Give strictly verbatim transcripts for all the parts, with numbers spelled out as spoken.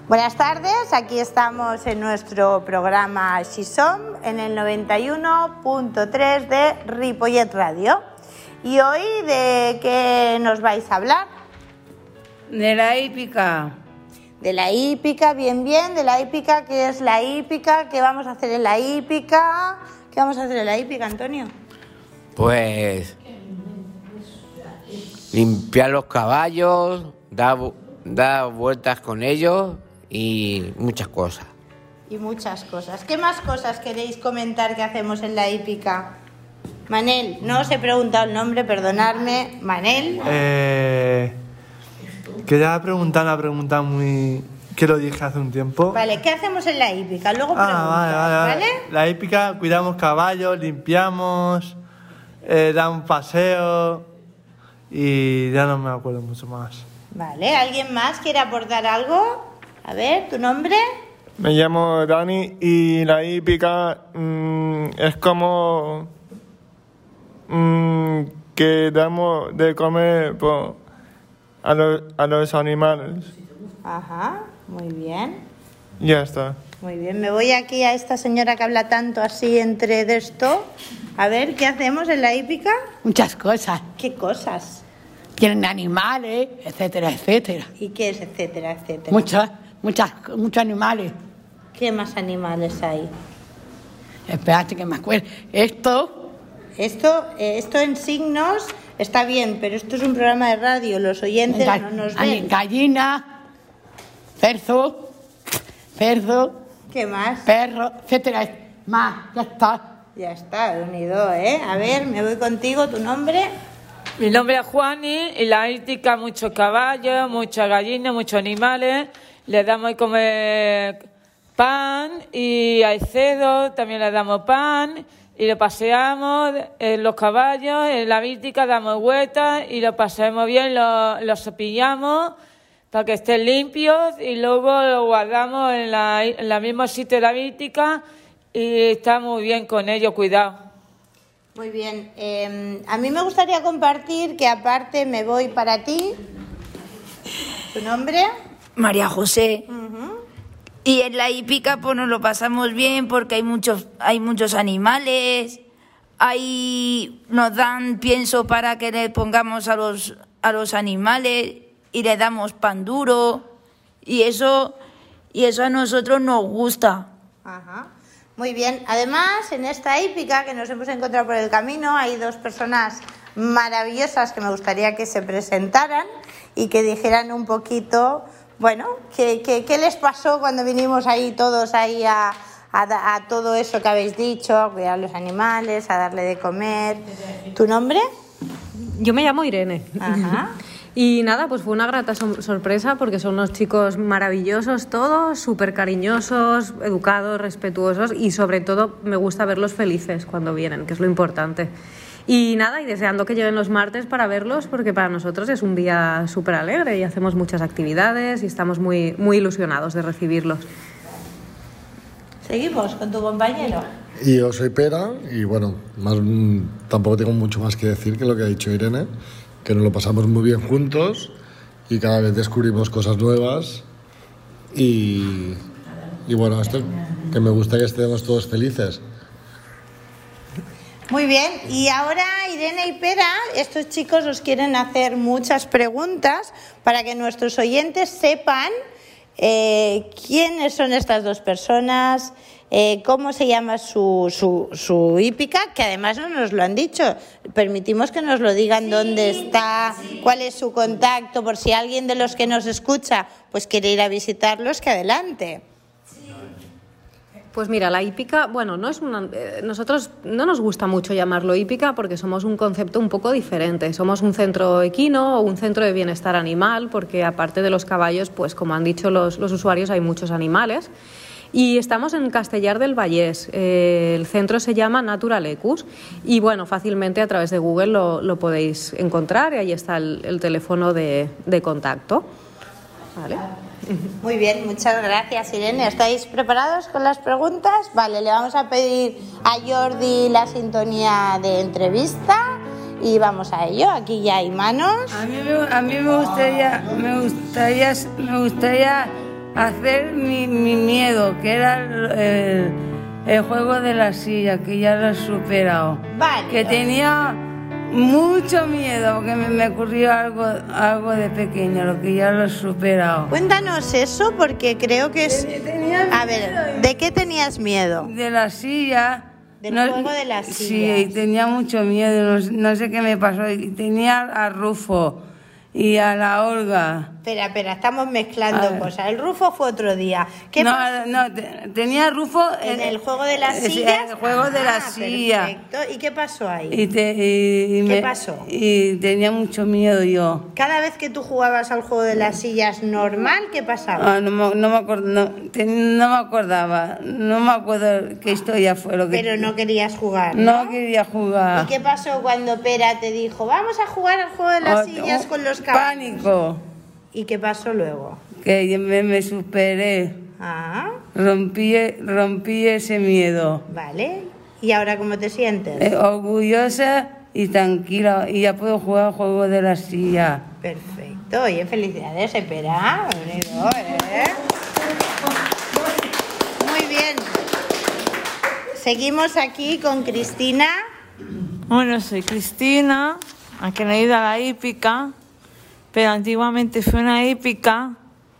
Buenas tardes, aquí estamos en nuestro programa Xisom en el noventa y uno punto tres de Ripollet Radio. ¿Y hoy de qué nos vais a hablar? De la hípica. De la hípica, bien, bien, de la hípica. ¿Qué es la hípica? ¿Qué vamos a hacer en la hípica? ¿Qué vamos a hacer en la hípica, Antonio? Pues limpiar los caballos, dar, dar vueltas con ellos y muchas cosas. Y muchas cosas. ¿Qué más cosas queréis comentar que hacemos en la hípica? Manel, no os he preguntado el nombre, perdonadme. Manel. Eh, quería preguntar una pregunta muy... que lo dije hace un tiempo. Vale, ¿qué hacemos en la hípica? Luego ah, preguntas, vale, vale, ¿vale? La hípica, cuidamos caballos, limpiamos, eh, damos paseo y ya no me acuerdo mucho más. Vale, ¿alguien más quiere aportar algo? A ver, ¿tu nombre? Me llamo Dani y la hípica mmm, es como mmm, que damos de comer pues, a, los, a los animales. Ajá, muy bien. Ya está. Muy bien, me voy aquí a esta señora que habla tanto así entre de esto. A ver, ¿qué hacemos en la hípica? Muchas cosas. ¿Qué cosas? Tienen animales, etcétera, etcétera. ¿Y qué es etcétera, etcétera? Muchas, muchas, muchos animales. ¿Qué más animales hay? Espérate que me acuerdo. Esto... Esto, eh, esto en signos está bien, pero esto es un programa de radio, los oyentes ga- no nos hay ven. Gallina, cerdo, cerdo, ¿Qué más? perro, etcétera. Más, ya está. Ya está, unido, ¿eh? A ver, me voy contigo, ¿tu nombre? Mi nombre es Juani y la hípica muchos caballos, muchas gallinas, muchos animales. Les damos a comer pan y hay cerdo, también les damos pan y lo paseamos en los caballos, en la hípica damos vueltas y lo paseamos bien, lo, lo cepillamos para que estén limpios y luego lo guardamos en la, en la mismo sitio de la hípica y está muy bien con ellos, cuidado. Muy bien. Eh, a mí me gustaría compartir que aparte me voy para ti. ¿Tu nombre? María José. Uh-huh. Y en la hípica pues nos lo pasamos bien porque hay muchos, hay muchos animales, hay, nos dan pienso para que le pongamos a los, a los animales y le damos pan duro y eso, y eso a nosotros nos gusta. Ajá. Muy bien. Además, en esta hípica que nos hemos encontrado por el camino, hay dos personas maravillosas que me gustaría que se presentaran y que dijeran un poquito, bueno, qué, qué, qué les pasó cuando vinimos ahí todos ahí a, a, a todo eso que habéis dicho, a cuidar a los animales, a darle de comer. ¿Tu nombre? Yo me llamo Irene. Ajá. Y nada, pues fue una grata so- sorpresa porque son unos chicos maravillosos todos, súper cariñosos, educados, respetuosos y sobre todo me gusta verlos felices cuando vienen, que es lo importante. Y nada, y deseando que lleguen los martes para verlos porque para nosotros es un día súper alegre y hacemos muchas actividades y estamos muy, muy ilusionados de recibirlos. Seguimos con tu compañero. Y yo soy Pera y bueno, más, tampoco tengo mucho más que decir que lo que ha dicho Irene, que nos lo pasamos muy bien juntos y cada vez descubrimos cosas nuevas y, y bueno, esto que me gusta que estemos todos felices. Muy bien, y ahora Irene y Pera, estos chicos os quieren hacer muchas preguntas para que nuestros oyentes sepan eh, quiénes son estas dos personas, eh, cómo se llama su, su, su hípica, que además no nos lo han dicho. Permitimos que nos lo digan sí, dónde está, sí. Cuál es su contacto, por si alguien de los que nos escucha pues quiere ir a visitarlos, que adelante. Pues mira, la hípica, bueno, no es una, eh, nosotros no nos gusta mucho llamarlo hípica porque somos un concepto un poco diferente. Somos un centro equino o un centro de bienestar animal porque aparte de los caballos, pues como han dicho los, los usuarios, hay muchos animales. Y estamos en Castellar del Vallès. Eh, el centro se llama Natural Ecus y bueno, fácilmente a través de Google lo, lo podéis encontrar y ahí está el, el teléfono de, de contacto. ¿Vale? Muy bien, muchas gracias, Irene. ¿Estáis preparados con las preguntas? Vale, le vamos a pedir a Jordi la sintonía de entrevista y vamos a ello. Aquí ya hay manos. A mí, me, a mí me gustaría, me gustaría, me gustaría hacer mi, mi miedo, que era el, el, el juego de la silla, que ya lo he superado. Vale. Que tenía mucho miedo, porque me, me ocurrió algo, algo de pequeño, lo que ya lo he superado. Cuéntanos eso, porque creo que es... Tenía A ver, ¿de qué tenías miedo? De la silla. Del no, juego de las sillas. Sí, tenía mucho miedo, no, no sé qué me pasó. Y tenía a Rufo y a la Olga. Espera, espera, estamos mezclando cosas. El Rufo fue otro día. ¿Qué no, pasó? no, te, tenía a Rufo en el juego de las eh, sillas. El juego de la Ah, silla. Perfecto. ¿Y qué pasó ahí? Y te, y, y ¿Qué me, pasó? Y tenía mucho miedo yo. Cada vez que tú jugabas al juego de las sillas normal, ¿qué pasaba? Ah, no, me, no, me acord, no, te, no me acordaba, no me acuerdo qué historia fue lo que... Pero no querías jugar, ¿no? No quería jugar. ¿Y qué pasó cuando Pera te dijo, vamos a jugar al juego de las Oh, sillas oh, con los caballos? Pánico. ¿Y qué pasó luego? Que yo me, me superé. Ah, Rompí, rompí ese miedo. vale. ¿Y ahora cómo te sientes? Eh, orgullosa y tranquila. Y ya puedo jugar al juego de la silla. Perfecto. Oye, felicidades, Pera. Bonito, ¿eh? Muy bien. Seguimos aquí con Cristina. Bueno, soy Cristina, aunque no he ido a la hípica, pero antiguamente fui a una hípica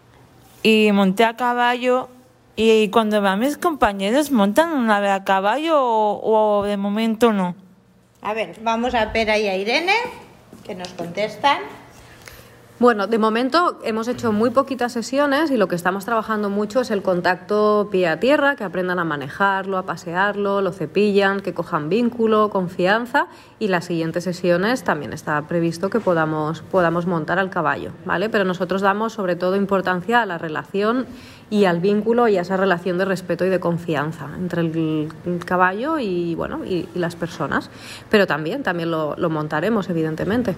y monté a caballo. Y cuando veo a mis compañeros, ¿montan una vez a caballo o, o de momento no? A ver, vamos a Pera y a Irene, que nos contestan. Bueno, de momento hemos hecho muy poquitas sesiones y lo que estamos trabajando mucho es el contacto pie a tierra, que aprendan a manejarlo, a pasearlo, lo cepillan, que cojan vínculo, confianza, y las siguientes sesiones también está previsto que podamos, podamos montar al caballo, ¿vale? Pero nosotros damos sobre todo importancia a la relación y al vínculo y a esa relación de respeto y de confianza entre el, el caballo y, bueno, y, y las personas. Pero también, también lo, lo montaremos, evidentemente.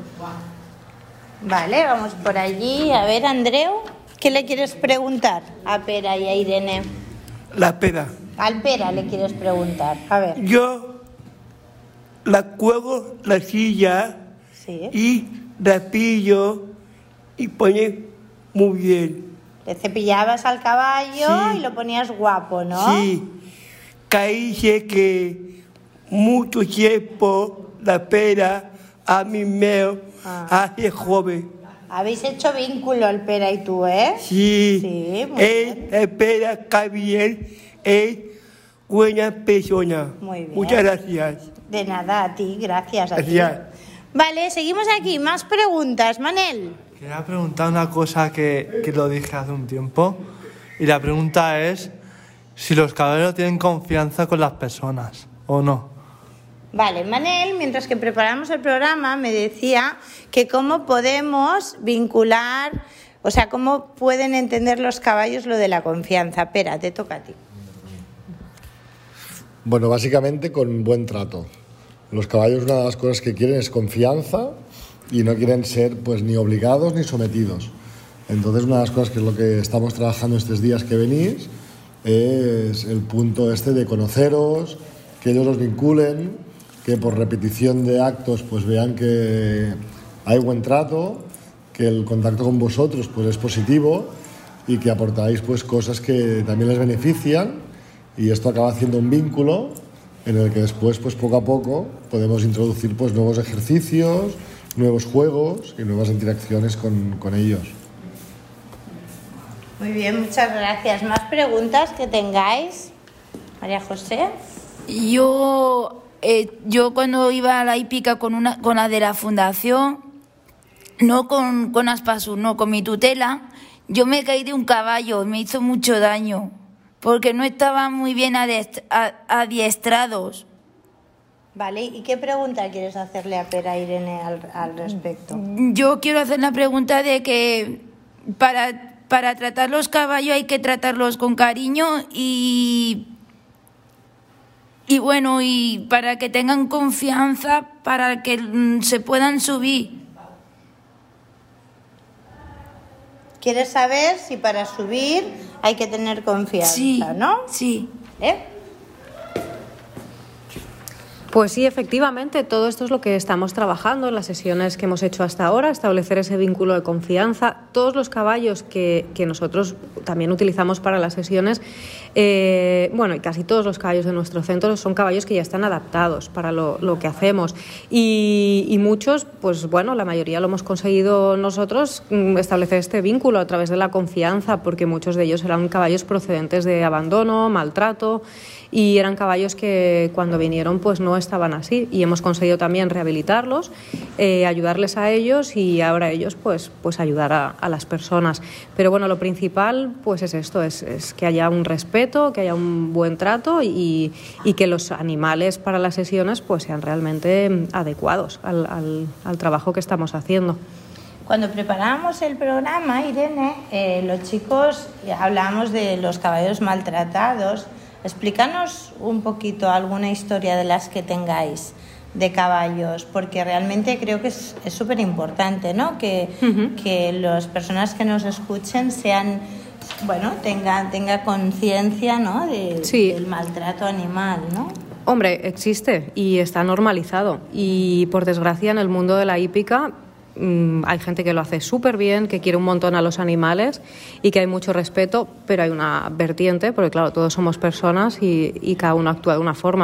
Vale, vamos por allí. A ver, Andreu, ¿qué le quieres preguntar a Pera y a Irene? La Pera. Al Pera le quieres preguntar. A ver. Yo la cuelgo la silla Sí. y la pillo y pone muy bien. Le cepillabas al caballo Sí. y lo ponías guapo, ¿no? Sí, caí sé que mucho tiempo la Pera a mí me Ah. hace joven. Habéis hecho vínculo el Pera y tú, ¿eh? Sí, Sí, muy él, la Pera Javier es buena persona. Muy bien. Muchas gracias. De nada, a ti, gracias a Gracias. ti. Vale, seguimos aquí. Más preguntas, Manel. Quería preguntar una cosa que, que lo dije hace un tiempo. Y la pregunta es si los caballeros tienen confianza con las personas o no. Vale, Manel, mientras que preparamos el programa, me decía que cómo podemos vincular, o sea, cómo pueden entender los caballos lo de la confianza. Espera, te toca a ti. Bueno, básicamente con buen trato. Los caballos, una de las cosas que quieren es confianza y no quieren ser pues ni obligados ni sometidos. Entonces, una de las cosas que es lo que estamos trabajando estos días que venís es el punto este de conoceros, que ellos os vinculen, que por repetición de actos pues vean que hay buen trato, que el contacto con vosotros pues es positivo y que aportáis pues cosas que también les benefician, y esto acaba haciendo un vínculo en el que después pues poco a poco podemos introducir pues nuevos ejercicios, nuevos juegos y nuevas interacciones con, con ellos. Muy bien, muchas gracias. ¿Más preguntas que tengáis? María José. Yo, eh, yo cuando iba a la hípica con, una, con la de la fundación, no con, con Aspasur, no, con mi tutela, yo me caí de un caballo y me hizo mucho daño, porque no estaban muy bien adiest- adiestrados. Vale, ¿y qué pregunta quieres hacerle a Pera Irene al, al respecto? Yo quiero hacer la pregunta de que para, para tratar los caballos hay que tratarlos con cariño y... Y bueno, y para que tengan confianza, para que mm, se puedan subir. ¿Quieres saber si para subir hay que tener confianza, Sí, no? sí. ¿Eh? Pues sí, efectivamente, todo esto es lo que estamos trabajando en las sesiones que hemos hecho hasta ahora, establecer ese vínculo de confianza. Todos los caballos que, que nosotros también utilizamos para las sesiones, eh, bueno, y casi todos los caballos de nuestro centro son caballos que ya están adaptados para lo, lo que hacemos. Y, y muchos, pues bueno, la mayoría lo hemos conseguido nosotros, establecer este vínculo a través de la confianza, porque muchos de ellos eran caballos procedentes de abandono, maltrato, y eran caballos que cuando vinieron pues no estaban así, y hemos conseguido también rehabilitarlos, eh, ayudarles a ellos y ahora ellos pues, pues ayudar a, a las personas. Pero bueno, lo principal pues es esto, es, es que haya un respeto, que haya un buen trato y, y que los animales para las sesiones pues sean realmente adecuados al, al, al trabajo que estamos haciendo. Cuando preparábamos el programa, Irene, eh, los chicos hablábamos de los caballos maltratados. Explícanos un poquito alguna historia de las que tengáis de caballos, porque realmente creo que es súper importante, ¿no? Que, uh-huh. que las personas que nos escuchen sean, bueno, tengan tenga conciencia, ¿no? De, sí. del maltrato animal, ¿no? Hombre, existe y está normalizado, y por desgracia en el mundo de la hípica hay gente que lo hace súper bien, que quiere un montón a los animales y que hay mucho respeto, pero hay una vertiente, porque claro, todos somos personas y, y cada uno actúa de una forma.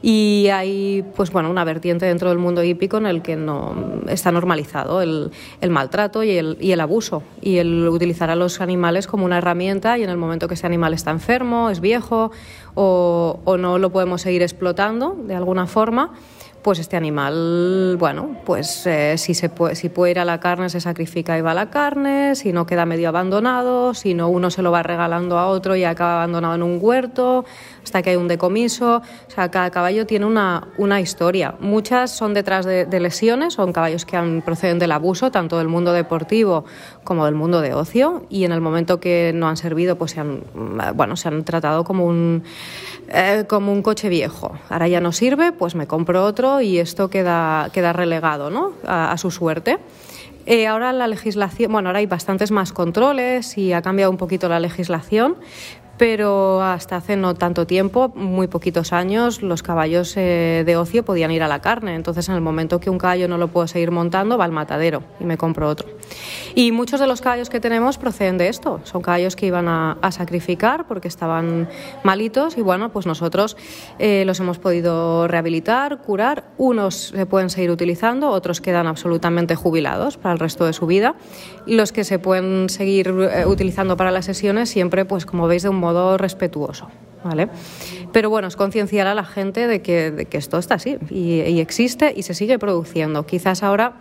Y hay pues bueno, una vertiente dentro del mundo hípico en el que no está normalizado el, el maltrato y el, y el abuso, y el utilizar a los animales como una herramienta, y en el momento que ese animal está enfermo, es viejo o, o no lo podemos seguir explotando de alguna forma, pues este animal, bueno, pues eh, si, se puede, si puede ir a la carne, se sacrifica y va a la carne, si no queda medio abandonado, si no uno se lo va regalando a otro y acaba abandonado en un huerto, hasta que hay un decomiso. O sea, cada caballo tiene una, una historia. Muchas son detrás de, de lesiones, son caballos que han, proceden del abuso, tanto del mundo deportivo como del mundo de ocio, y en el momento que no han servido, pues se han, bueno, se han tratado como un, eh, como un coche viejo. Ahora ya no sirve, pues me compro otro y esto queda, queda relegado, ¿no? a, a su suerte. Eh, ahora la legislación, bueno, ahora hay bastantes más controles y ha cambiado un poquito la legislación, pero hasta hace no tanto tiempo, muy poquitos años, los caballos eh, de ocio podían ir a la carne. Entonces, en el momento que un caballo no lo puedo seguir montando, va al matadero y me compro otro. Y muchos de los caballos que tenemos proceden de esto. Son caballos que iban a, a sacrificar porque estaban malitos, y bueno, pues nosotros eh, los hemos podido rehabilitar, curar. Unos se pueden seguir utilizando, otros quedan absolutamente jubilados para el resto de su vida. Y los que se pueden seguir eh, utilizando para las sesiones, siempre, pues como veis, de un modo respetuoso, ¿vale? Pero bueno, es concienciar a la gente de que, de que esto está así y, y existe y se sigue produciendo. Quizás ahora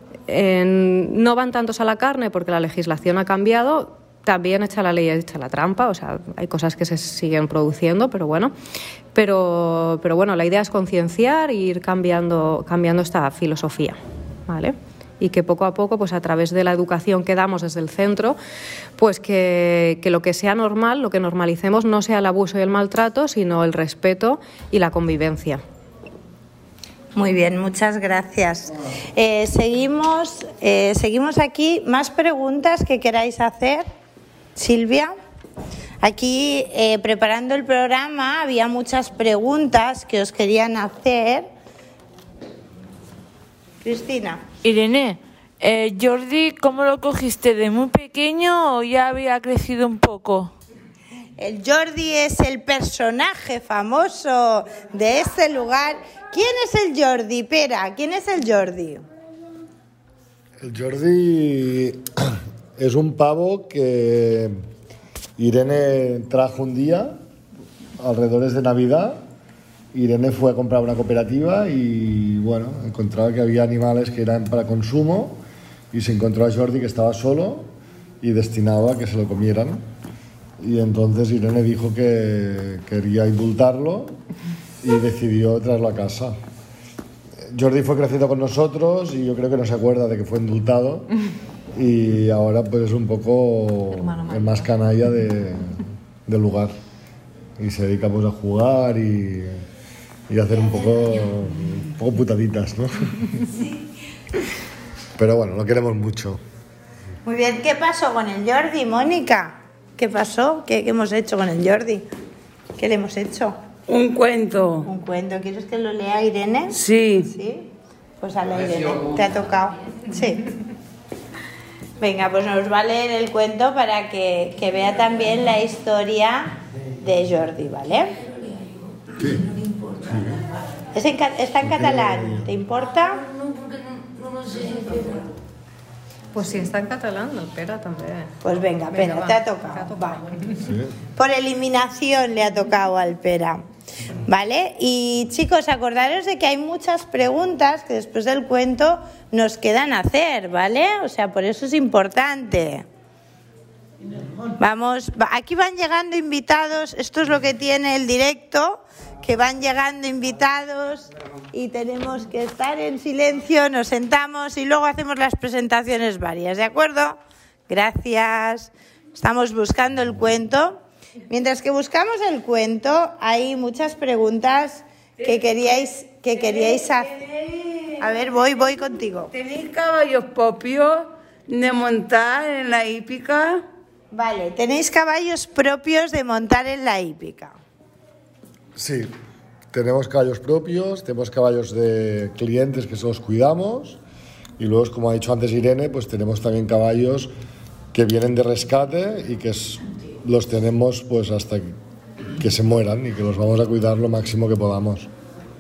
eh, no van tantos a la carne porque la legislación ha cambiado, también echa la ley, echa la trampa, o sea, hay cosas que se siguen produciendo, pero bueno, pero, pero bueno, la idea es concienciar e ir cambiando, cambiando esta filosofía, ¿vale? Y que poco a poco, pues a través de la educación que damos desde el centro, pues que, que lo que sea normal, lo que normalicemos, no sea el abuso y el maltrato, sino el respeto y la convivencia. Muy bien, muchas gracias. Eh, seguimos, eh, seguimos aquí. ¿Más preguntas que queráis hacer? Silvia. Aquí, eh, preparando el programa, había muchas preguntas que os querían hacer. Cristina. Irene, eh, Jordi, ¿cómo lo cogiste? ¿De muy pequeño o ya había crecido un poco? El Jordi es el personaje famoso de este lugar. ¿Quién es el Jordi? Pera, ¿quién es el Jordi? El Jordi es un pavo que Irene trajo un día, alrededor de Navidad. Irene fue a comprar una cooperativa y, bueno, encontraba que había animales que eran para consumo, y se encontró a Jordi, que estaba solo y destinado a que se lo comieran. Y entonces Irene dijo que quería indultarlo y decidió traerlo a casa. Jordi fue creciendo con nosotros y yo creo que no se acuerda de que fue indultado, y ahora pues es un poco el más canalla de, del lugar, y se dedica pues a jugar y... y hacer un poco, un poco putaditas, ¿no? Sí. Pero bueno, lo queremos mucho. Muy bien, ¿qué pasó con el Jordi, Mónica? ¿Qué pasó? ¿Qué, qué hemos hecho con el Jordi? ¿Qué le hemos hecho? Un cuento. Un cuento. ¿Quieres que lo lea Irene? Sí. Sí. Pues a la Irene. Te ha tocado. Sí. Venga, pues nos va a leer el cuento para que, que vea también la historia de Jordi, ¿vale? Sí. Es en, está en catalán. ¿Te importa? Pues sí, está en catalán, el Pere també. Pues venga, Pere, Venga, te va. ha tocado. Te ha tocado. Va. Sí. Por eliminación le ha tocado al Pera. ¿Vale? Y chicos, acordaros de que hay muchas preguntas que después del cuento nos quedan a hacer, ¿vale? O sea, por eso es importante. Vamos, va- aquí van llegando invitados, esto es lo que tiene el directo, que van llegando invitados y tenemos que estar en silencio, nos sentamos y luego hacemos las presentaciones varias, ¿de acuerdo? Gracias. Estamos buscando el cuento. Mientras que buscamos el cuento, hay muchas preguntas que queríais, que queríais hacer. A ver, voy, voy contigo. ¿Tenéis caballos propios de montar en la hípica? Vale, tenéis caballos propios de montar en la hípica. Sí, tenemos caballos propios, tenemos caballos de clientes que se los cuidamos y luego, como ha dicho antes Irene, pues tenemos también caballos que vienen de rescate y que es, los tenemos pues hasta que se mueran y que los vamos a cuidar lo máximo que podamos.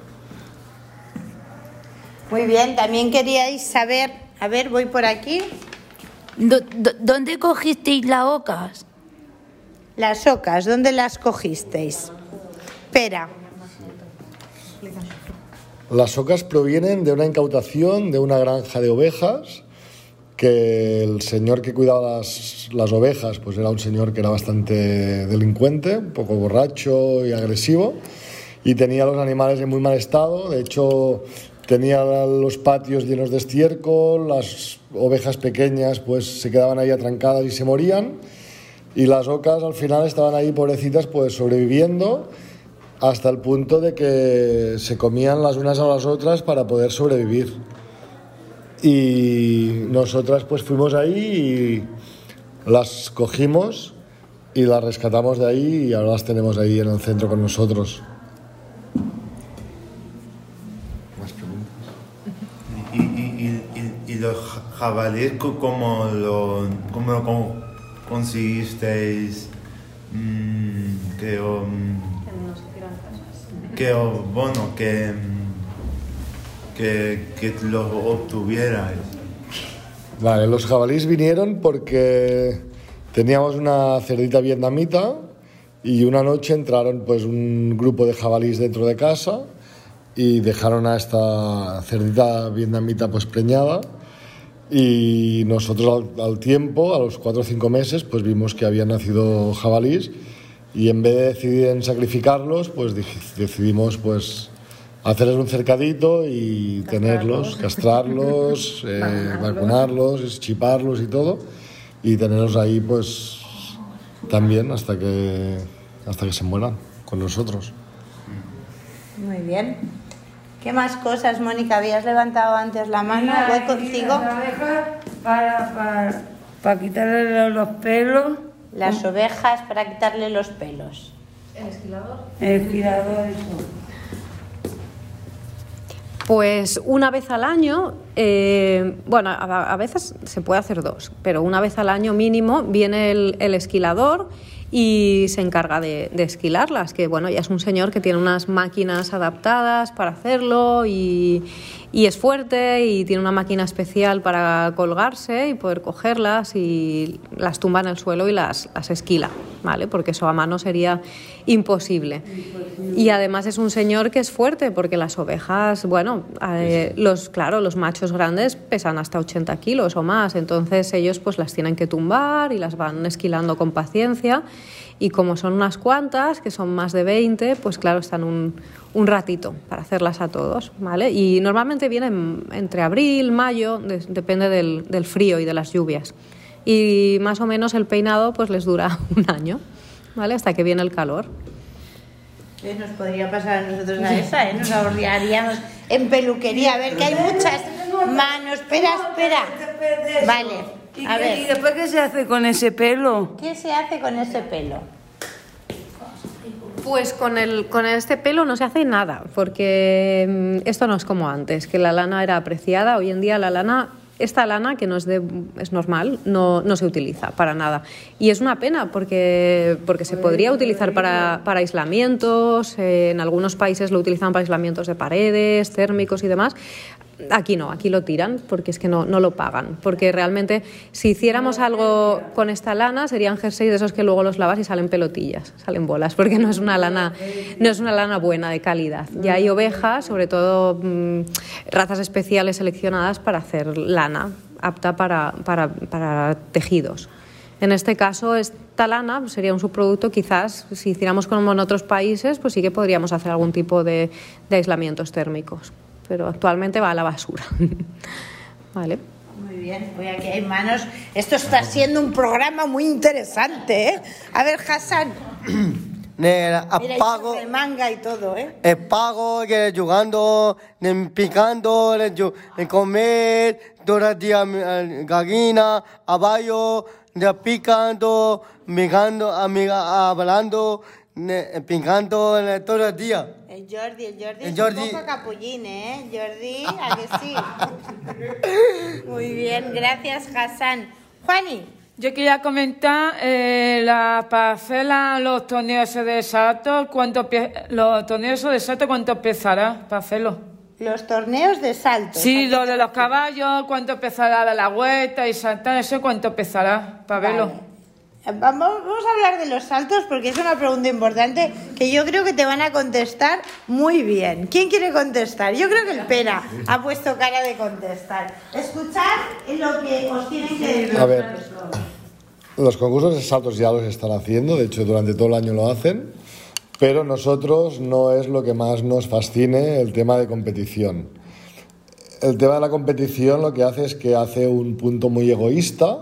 Muy bien, también queríais saber, a ver, voy por aquí. Do- do- ¿Dónde cogisteis las ocas? Las ocas, ¿dónde las cogisteis? Espera. Las ocas provienen de una incautación de una granja de ovejas, que el señor que cuidaba las, las ovejas pues era un señor que era bastante delincuente, un poco borracho y agresivo, y tenía los animales en muy mal estado. De hecho, tenía los patios llenos de estiércol, las ovejas pequeñas pues se quedaban ahí atrancadas y se morían, y las ocas al final estaban ahí pobrecitas pues sobreviviendo hasta el punto de que se comían las unas a las otras para poder sobrevivir. Y nosotras pues fuimos ahí y las cogimos y las rescatamos de ahí y ahora las tenemos ahí en el centro con nosotros. ¿Más preguntas? Y, y, y, y, y los jabalíes, ¿cómo lo, cómo lo con- conseguisteis? Mm, que, um, que, oh, bueno, que, que, que lo obtuvierais. Vale, los jabalíes vinieron porque teníamos una cerdita vietnamita y una noche entraron pues un grupo de jabalíes dentro de casa y dejaron a esta cerdita vietnamita pues preñada, y nosotros al, al tiempo, a los cuatro o cinco meses, pues vimos que habían nacido jabalíes y en vez de decidir en sacrificarlos, pues dij- decidimos pues hacerles un cercadito y tenerlos, castrarlos, eh, vacunarlos, chiparlos y todo, y tenerlos ahí pues también hasta que, hasta que se mueran con nosotros. Muy bien. ¿Qué más cosas, Mónica? Habías levantado antes la mano. Voy contigo. Las abejas para, para, para quitarle los pelos. Las ovejas para quitarle los pelos. ¿El esquilador? El esquilador, eso. Pues una vez al año, eh, bueno, a, a veces se puede hacer dos, pero una vez al año mínimo viene el, el esquilador y se encarga de, de esquilarlas, que bueno, ya es un señor que tiene unas máquinas adaptadas para hacerlo y, y es fuerte y tiene una máquina especial para colgarse y poder cogerlas y las tumba en el suelo y las, las esquila, ¿vale? Porque eso a mano sería imposible. Y además es un señor que es fuerte porque las ovejas, bueno, eh, los, claro, los machos grandes pesan hasta ochenta kilos o más, entonces ellos pues las tienen que tumbar y las van esquilando con paciencia, y como son unas cuantas, que son más de veinte, pues claro, están un, un ratito para hacerlas a todos, ¿vale? Y normalmente vienen entre abril, mayo, de- depende del, del frío y de las lluvias, y más o menos el peinado pues les dura un año, ¿vale? Hasta que viene el calor. Eh, Nos podría pasar a nosotros a esa, ¿eh? Nos ahorraríamos en peluquería. A ver, que hay muchas manos. Espera, espera. Vale, ¿Y, a qué- ver. ¿Y después qué se hace con ese pelo? ¿Qué se hace con ese pelo? Pues con, el, con este pelo no se hace nada, porque esto no es como antes, que la lana era apreciada. Hoy en día la lana, esta lana, que no es, de, es normal, no, no se utiliza para nada. Y es una pena, porque, porque se podría utilizar para, para aislamientos, eh, en algunos países lo utilizan para aislamientos de paredes, térmicos y demás. Aquí no, aquí lo tiran porque es que no, no lo pagan. Porque realmente si hiciéramos algo con esta lana serían jerseys de esos que luego los lavas y salen pelotillas, salen bolas, porque no es una lana, no es una lana buena, de calidad. Ya hay ovejas, sobre todo mmm, razas especiales seleccionadas para hacer lana apta para, para, para tejidos. En este caso, esta lana sería un subproducto, quizás, si hiciéramos como en otros países, pues sí que podríamos hacer algún tipo de, de aislamientos térmicos. Pero actualmente va a la basura. Vale. Muy bien, pues aquí hay manos. Esto está siendo un programa muy interesante, ¿eh? A ver, Hassan. Mira, apago el manga y todo, ¿eh? Apago, jugando, picando, comer, todos los días gallina, caballo, picando, mirando, hablando, picando todos los días. El Jordi, el Jordi el es Jordi. un poco capullín, ¿eh? Jordi, ¿a que sí? Muy bien, gracias, Hassan. Juani. Yo quería comentar eh, la, para hacer la, los torneos de salto, ¿cuánto, los torneos de salto, ¿cuánto pesará para hacerlo? Los torneos de salto. Sí, lo de los caballos, ¿cuánto pesará de la vuelta y saltar? Eso, ¿cuánto pesará para Vale. verlo? Vamos, vamos a hablar de los saltos porque es una pregunta importante que yo creo que te van a contestar muy bien. ¿Quién quiere contestar? Yo creo que el Pera ha puesto cara de contestar. Escuchad lo que os tienen que decir. A ver, los concursos de saltos ya los están haciendo, de hecho durante todo el año lo hacen, pero nosotros no es lo que más nos fascine el tema de competición. El tema de la competición lo que hace es que hace un punto muy egoísta,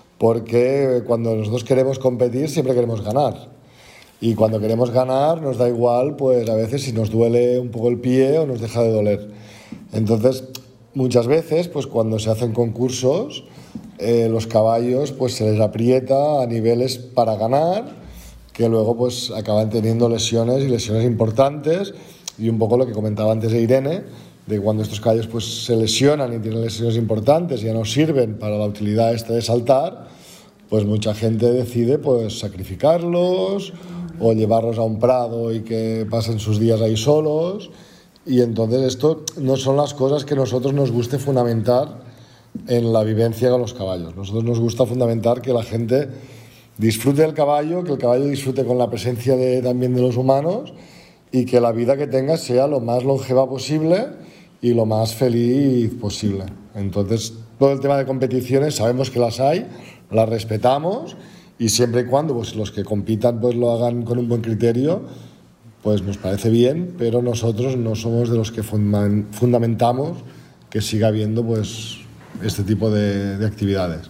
porque cuando nosotros queremos competir siempre queremos ganar. Y cuando queremos ganar nos da igual, pues a veces si nos duele un poco el pie o nos deja de doler. Entonces, muchas veces, pues cuando se hacen concursos, eh, los caballos pues se les aprieta a niveles para ganar, que luego pues acaban teniendo lesiones y lesiones importantes. Y un poco lo que comentaba antes de Irene, de cuando estos caballos pues se lesionan y tienen lesiones importantes y ya no sirven para la utilidad esta de saltar, pues mucha gente decide pues sacrificarlos o llevarlos a un prado y que pasen sus días ahí solos. Y entonces esto no son las cosas que a nosotros nos guste fundamentar en la vivencia con los caballos. Nosotros nos gusta fundamentar que la gente disfrute del caballo, que el caballo disfrute con la presencia de, también de los humanos, y que la vida que tenga sea lo más longeva posible y lo más feliz posible. Entonces, todo el tema de competiciones sabemos que las hay, las respetamos, y siempre y cuando pues, los que compitan pues, lo hagan con un buen criterio, pues nos parece bien, pero nosotros no somos de los que fundamentamos que siga habiendo pues, este tipo de, de actividades.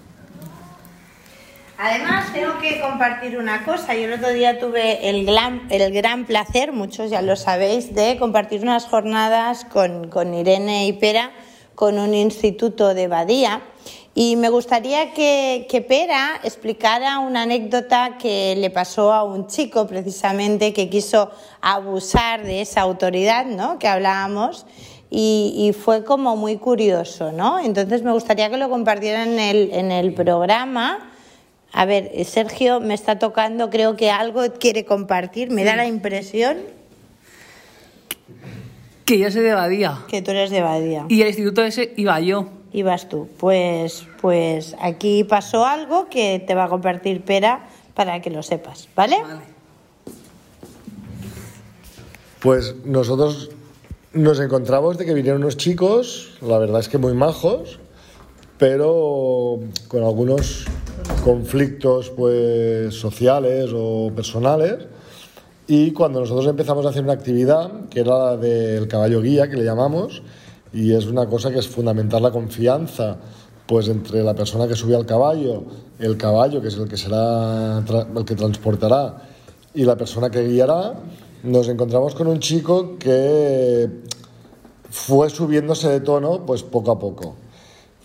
Además, tengo que compartir una cosa. Yo el otro día tuve el gran, el gran placer, muchos ya lo sabéis, de compartir unas jornadas con, con Irene y Pera con un instituto de Badía. Y me gustaría que, que Pera explicara una anécdota que le pasó a un chico precisamente que quiso abusar de esa autoridad, ¿no?, que hablábamos, y, y fue como muy curioso, ¿no? Entonces me gustaría que lo compartieran en el, en el programa. A ver, Sergio me está tocando, creo que algo quiere compartir, me da la impresión. Que yo soy de Badía. Que tú eres de Badía. Y el instituto ese iba yo. Ibas tú. Pues, pues aquí pasó algo que te va a compartir Pera para que lo sepas, ¿vale? Vale. Pues nosotros nos encontramos de que vinieron unos chicos, la verdad es que muy majos, pero con algunos conflictos pues sociales o personales, y cuando nosotros empezamos a hacer una actividad que era la del caballo guía, que le llamamos, y es una cosa que es fundamental la confianza pues entre la persona que sube al caballo, el caballo que es el que será el que transportará y la persona que guiará, nos encontramos con un chico que fue subiéndose de tono pues poco a poco.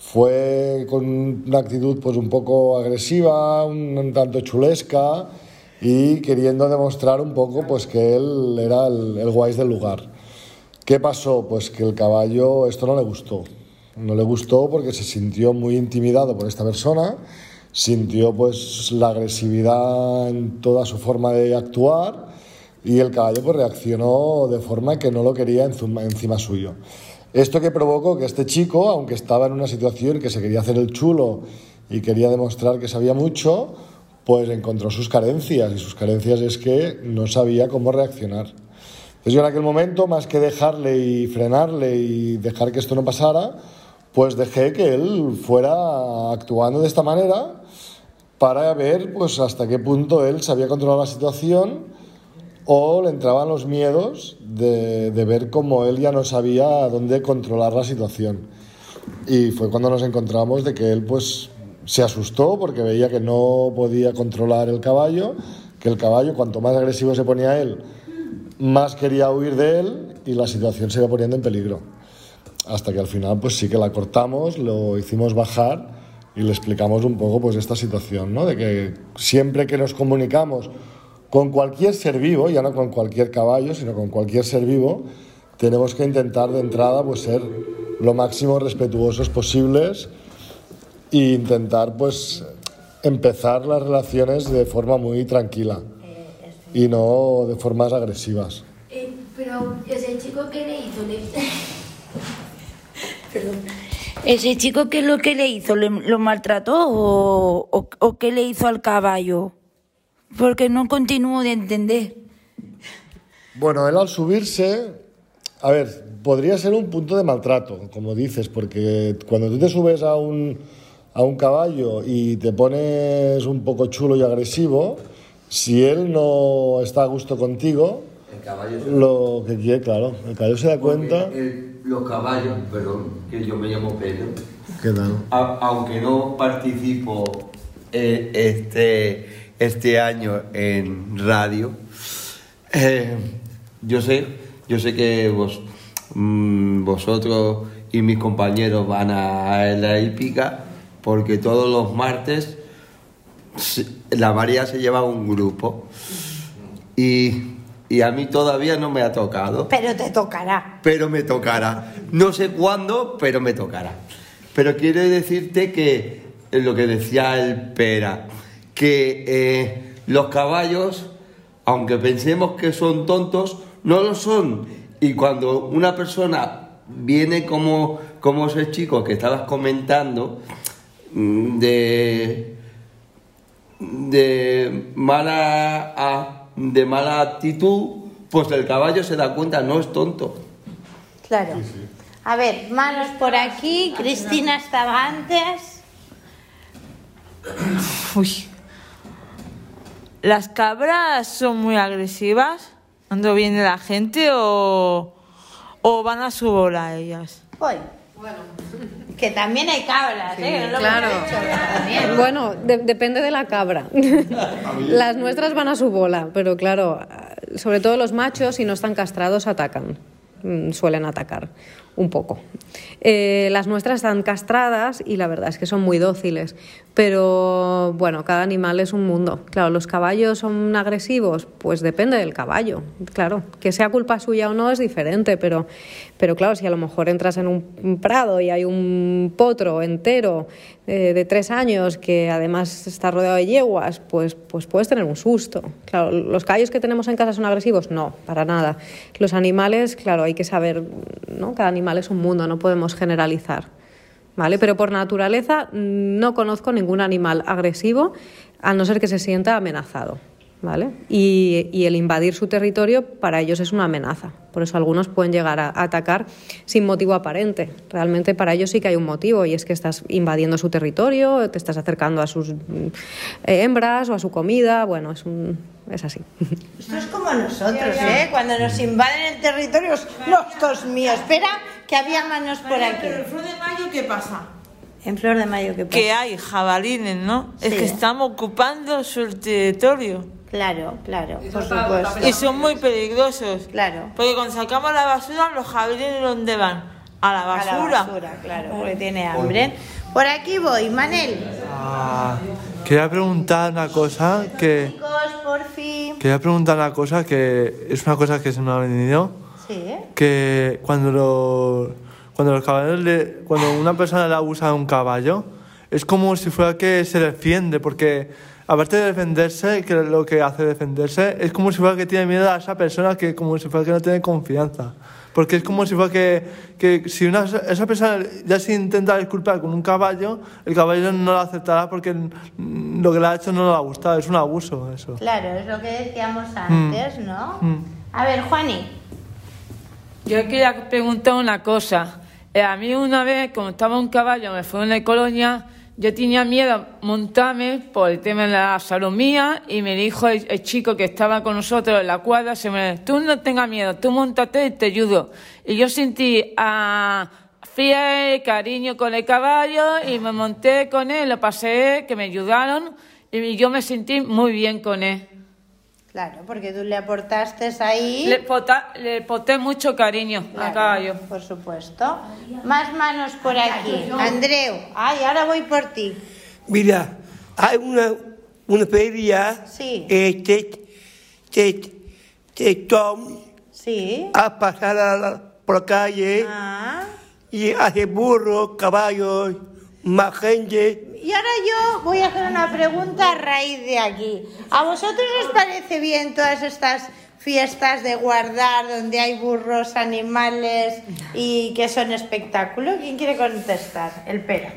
Fue con una actitud pues un poco agresiva, un, un tanto chulesca, y queriendo demostrar un poco pues que él era el, el guays del lugar. ¿Qué pasó? Pues que el caballo esto no le gustó. No le gustó porque se sintió muy intimidado por esta persona, sintió pues la agresividad en toda su forma de actuar y el caballo pues reaccionó de forma que no lo quería encima, encima suyo. Esto que provocó que este chico, aunque estaba en una situación que se quería hacer el chulo y quería demostrar que sabía mucho, pues encontró sus carencias, y sus carencias es que no sabía cómo reaccionar. Entonces yo en aquel momento, más que dejarle y frenarle y dejar que esto no pasara, pues dejé que él fuera actuando de esta manera para ver pues hasta qué punto él sabía controlar la situación o le entraban los miedos de, de ver cómo él ya no sabía dónde controlar la situación. Y fue cuando nos encontramos de que él pues se asustó porque veía que no podía controlar el caballo, que el caballo cuanto más agresivo se ponía él, más quería huir de él y la situación se iba poniendo en peligro. Hasta que al final pues sí que la cortamos, lo hicimos bajar y le explicamos un poco pues esta situación, ¿no? De que siempre que nos comunicamos con cualquier ser vivo, ya no con cualquier caballo, sino con cualquier ser vivo, tenemos que intentar de entrada pues ser lo máximo respetuosos posibles e intentar pues empezar las relaciones de forma muy tranquila y no de formas agresivas. Eh, pero ese chico que le hizo, le... Perdón. ¿Ese chico qué es lo que le hizo? ¿Le, ¿Lo maltrató o, o, o qué le hizo al caballo? Porque no continúo de entender. Bueno, él al subirse, a ver, podría ser un punto de maltrato, como dices, porque cuando tú te subes a un, a un caballo y te pones un poco chulo y agresivo, si él no está a gusto contigo, el caballo se lo que quiere, claro, el caballo se da cuenta. El, los caballos, perdón, que yo me llamo Pedro, ¿Qué tal? A, aunque no participo eh, este, este año en radio, eh, yo sé, yo sé que vos, mmm, vosotros y mis compañeros van a la hípica porque todos los martes la María se lleva un grupo y, y a mí todavía no me ha tocado. Pero te tocará. Pero me tocará. No sé cuándo, pero me tocará. Pero quiero decirte que lo que decía el Pera, que eh, los caballos, aunque pensemos que son tontos, no lo son. Y cuando una persona viene como, como ese chico que estabas comentando, de... de mala de mala actitud, pues el caballo se da cuenta, no es tonto. Claro. Sí, sí. A ver, manos por aquí. Cristina estaba antes. Uy. ¿Las cabras son muy agresivas cuando viene la gente o, o van a su bola ellas? Uy. Bueno. Que también hay cabras, sí, ¿eh? No claro. Dicho, bueno, de, depende de la cabra. Las nuestras van a su bola, pero claro, sobre todo los machos, si no están castrados, atacan. Suelen atacar un poco. Eh, las nuestras están castradas y la verdad es que son muy dóciles, pero bueno, cada animal es un mundo. Claro, los caballos son agresivos, pues depende del caballo. Claro, que sea culpa suya o no es diferente, pero, pero claro, si a lo mejor entras en un prado y hay un potro entero eh, de tres años que además está rodeado de yeguas, pues, pues puedes tener un susto. Claro, ¿los caballos que tenemos en casa son agresivos? No, para nada. Los animales, claro, hay que saber, ¿no? Cada animal es un mundo, no podemos generalizar, ¿vale? Pero por naturaleza no conozco ningún animal agresivo, a no ser que se sienta amenazado, ¿vale? Y, y el invadir su territorio para ellos es una amenaza. Por eso algunos pueden llegar a atacar sin motivo aparente. Realmente para ellos sí que hay un motivo, y es que estás invadiendo su territorio, te estás acercando a sus hembras o a su comida. Bueno, es un... es así. Esto es como nosotros, ¿eh? Cuando nos invaden el territorio, no, esto es mío. Espera, que había manos por aquí. Pero en Flor de Mayo, ¿qué pasa? En Flor de Mayo, ¿qué pasa? Que hay jabalines, ¿no? Sí. Es que estamos ocupando su territorio. Claro, claro, por supuesto. Y son muy peligrosos. Claro. Porque cuando sacamos la basura, los jabalines, ¿dónde van? A la basura. A la basura, claro, porque tiene hambre. Por aquí voy, Manel. Ah, quería preguntar una cosa que... Chicos, por fin. Quería preguntar una cosa que es una cosa que se me ha venido. Sí. Que cuando, lo, cuando los caballos le, cuando una persona le abusa de un caballo, es como si fuera que se defiende, porque aparte de defenderse, que lo que hace defenderse, es como si fuera que tiene miedo a esa persona, que como si fuera que no tiene confianza. Porque es como si fuera que, que si una, esa persona ya se intenta disculpar con un caballo, el caballo no lo aceptará porque lo que le ha hecho no le ha gustado, es un abuso eso. Claro, es lo que decíamos antes, Mm. ¿no? Mm. A ver, Juani. Yo quería preguntar una cosa. Eh, a mí una vez, como estaba un caballo, me fue una colonia, yo tenía miedo a montarme por el tema de la salud mía y me dijo el, el chico que estaba con nosotros en la cuadra, se me tú no tengas miedo, tú montate y te ayudo. Y yo sentí a fiel cariño con el caballo y me monté con él, lo pasé, que me ayudaron y yo me sentí muy bien con él. Claro, porque tú le aportaste ahí... Le, pota, le poté mucho cariño Claro, al caballo. por supuesto. Más manos por aquí. Andreu, ay, ahora voy por ti. Mira, hay una, una feria Sí. este, de, de Tom Sí. a pasar a la, por la calle Ah. y hace burros, caballos, más gente. Y ahora yo voy a hacer una pregunta a raíz de aquí. ¿A vosotros os parece bien todas estas fiestas de guardar donde hay burros, animales y que son espectáculo? ¿Quién quiere contestar? El Pera.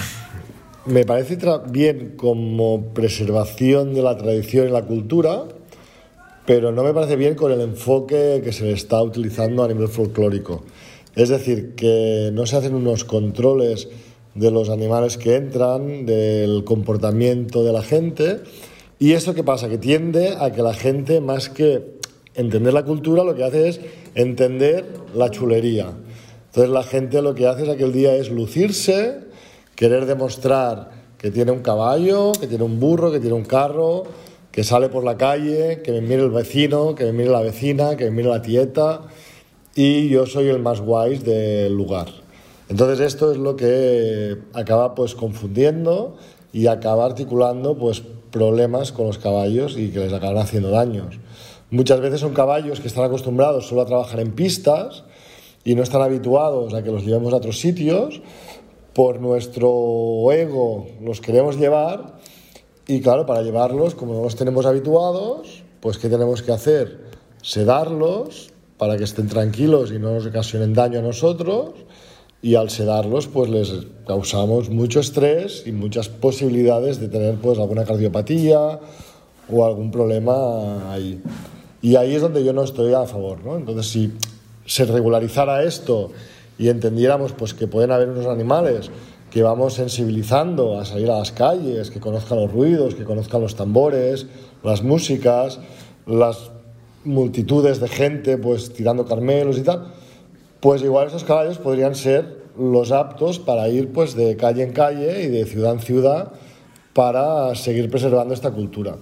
Me parece tra- bien como preservación de la tradición y la cultura, pero no me parece bien con el enfoque que se le está utilizando a nivel folclórico. Es decir, que no se hacen unos controles de los animales que entran, del comportamiento de la gente. ¿Y eso qué pasa? Que tiende a que la gente, más que entender la cultura, lo que hace es entender la chulería. Entonces la gente lo que hace es aquel día es lucirse, querer demostrar que tiene un caballo, que tiene un burro, que tiene un carro, que sale por la calle, que me mire el vecino, que me mire la vecina, que me mire la tieta, y yo soy el más guay del lugar. Entonces esto es lo que acaba pues confundiendo y acaba articulando pues problemas con los caballos y que les acaban haciendo daños. Muchas veces son caballos que están acostumbrados solo a trabajar en pistas y no están habituados a que los llevemos a otros sitios. Por nuestro ego los queremos llevar y claro, para llevarlos, como no los tenemos habituados, pues ¿qué tenemos que hacer? Sedarlos para que estén tranquilos y no nos ocasionen daño a nosotros. Y al sedarlos pues les causamos mucho estrés y muchas posibilidades de tener pues alguna cardiopatía o algún problema ahí. Y ahí es donde yo no estoy a favor, ¿no? Entonces si se regularizara esto y entendiéramos pues que pueden haber unos animales que vamos sensibilizando a salir a las calles, que conozcan los ruidos, que conozcan los tambores, las músicas, las multitudes de gente pues tirando carmelos y tal, pues igual esos caballos podrían ser los aptos para ir pues de calle en calle y de ciudad en ciudad para seguir preservando esta cultura.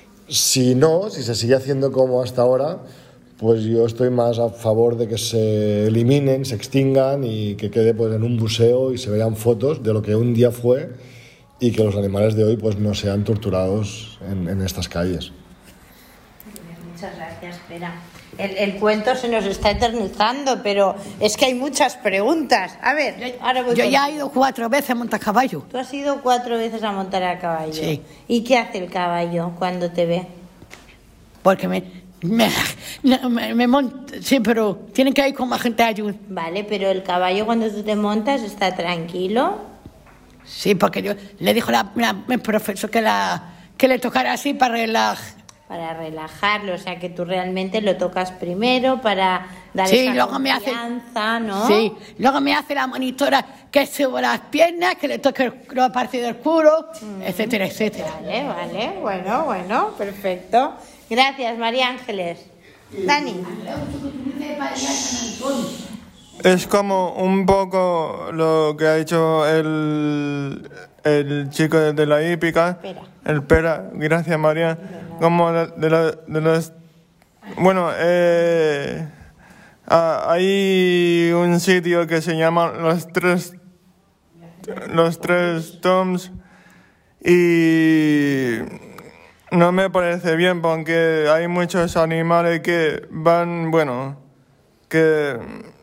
Si no, si se sigue haciendo como hasta ahora, pues yo estoy más a favor de que se eliminen, se extingan y que quede pues en un museo y se vean fotos de lo que un día fue y que los animales de hoy pues no sean torturados en, en estas calles. Muchas gracias, Pera. El, el cuento se nos está eternizando, pero es que hay muchas preguntas. A ver, ahora voy Yo con- ya he ido cuatro veces a montar caballo. Tú has ido cuatro veces a montar a caballo. Sí. ¿Y qué hace el caballo cuando te ve? Porque me, me, no, me, me monto, sí, pero tienen que ir con más gente a ayudar. Vale, pero el caballo cuando tú te montas está tranquilo. Sí, porque yo le dijo la, la, el profesor que, la, que le tocara así para relajar. Para relajarlo, o sea que tú realmente lo tocas primero para dar Sí, esa luego me hace- confianza, ¿no? Sí, luego me hace la monitora que subo las piernas, que le toque el- la parte del culo, etcétera, etcétera. Vale, vale, bueno, bueno, perfecto. Gracias, María Ángeles. Dani. Es como un poco lo que ha dicho el, el chico de la hípica, el Pera, gracias María, como de, de, la- de las... Bueno, eh, ah, hay un sitio que se llama Los Tres, los tres Toms y no me parece bien porque hay muchos animales que van, bueno, que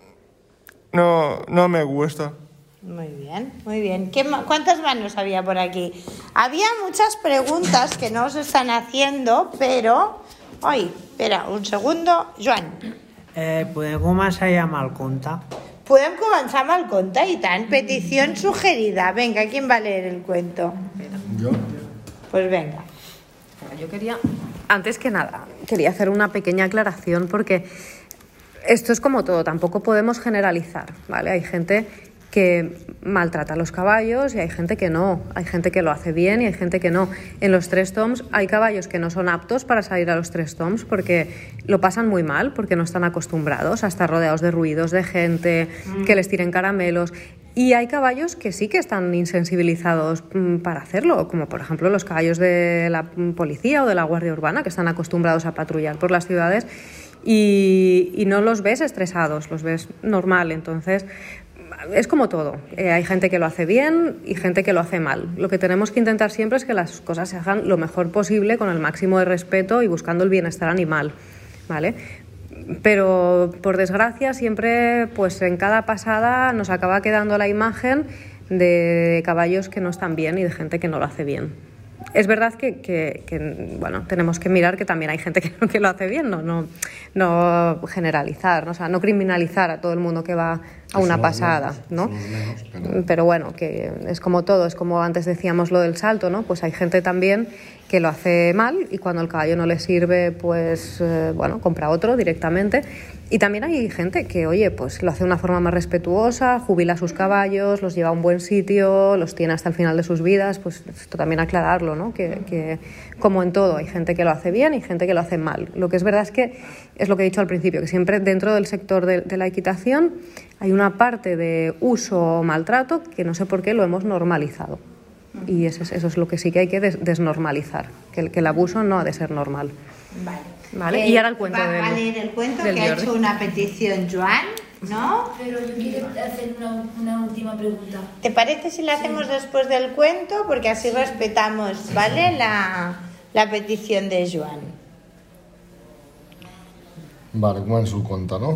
no, no me gusta. Muy bien, muy bien. ¿Qué ma- ¿Cuántas manos había por aquí? Había muchas preguntas que no os están haciendo, pero... Ai, espera, un segundo. Joan, Eh, podem començar ja amb el conte? podem començar amb el conte i tant. Petición sugerida. Venga, ¿quién va a leer el cuento? Yo. Pues venga. Yo quería, antes que nada, quería hacer una pequeña aclaración porque esto es como todo, tampoco podemos generalizar, ¿vale? Hay gente que maltrata a los caballos y hay gente que no, hay gente que lo hace bien y hay gente que no. En los tres toms hay caballos que no son aptos para salir a los tres toms porque lo pasan muy mal, porque no están acostumbrados a estar rodeados de ruidos, de gente, mm. que les tiren caramelos. Y hay caballos que sí que están insensibilizados para hacerlo, como por ejemplo los caballos de la policía o de la Guardia Urbana, que están acostumbrados a patrullar por las ciudades y, y no los ves estresados, los ves normal. Entonces, es como todo. Eh, hay gente que lo hace bien y gente que lo hace mal. Lo que tenemos que intentar siempre es que las cosas se hagan lo mejor posible, con el máximo de respeto y buscando el bienestar animal, ¿vale? Pero por desgracia siempre, pues en cada pasada nos acaba quedando la imagen de caballos que no están bien y de gente que no lo hace bien. Es verdad que, que, que bueno, tenemos que mirar que también hay gente que, que lo hace bien, no, no, no generalizar, ¿no? O sea, no criminalizar a todo el mundo que va a una pasada, ¿no? Menos, pero... pero bueno, que es como todo, es como antes decíamos lo del salto, ¿no? Pues hay gente también que lo hace mal y cuando el caballo no le sirve, pues eh, bueno, compra otro directamente. Y también hay gente que, oye, pues lo hace de una forma más respetuosa, jubila a sus caballos, los lleva a un buen sitio, los tiene hasta el final de sus vidas, pues esto también aclararlo, ¿no? Que, que como en todo, hay gente que lo hace bien y gente que lo hace mal. Lo que es verdad es que, es lo que he dicho al principio, que siempre dentro del sector de, de la equitación hay una parte de uso o maltrato que no sé por qué lo hemos normalizado. Y eso es, eso es lo que sí que hay que des, desnormalizar, que el, que el abuso no ha de ser normal. Vale. Vale, Eh, y ahora el cuento va, del, va a leer el cuento del que ha Jordi. hecho una petición Joan, ¿no? Pero yo quiero hacer una, una última pregunta. ¿Te parece si la hacemos sí. después del cuento? Porque así respetamos, ¿vale? La, la petición de Joan. Vale, començo el conte, no?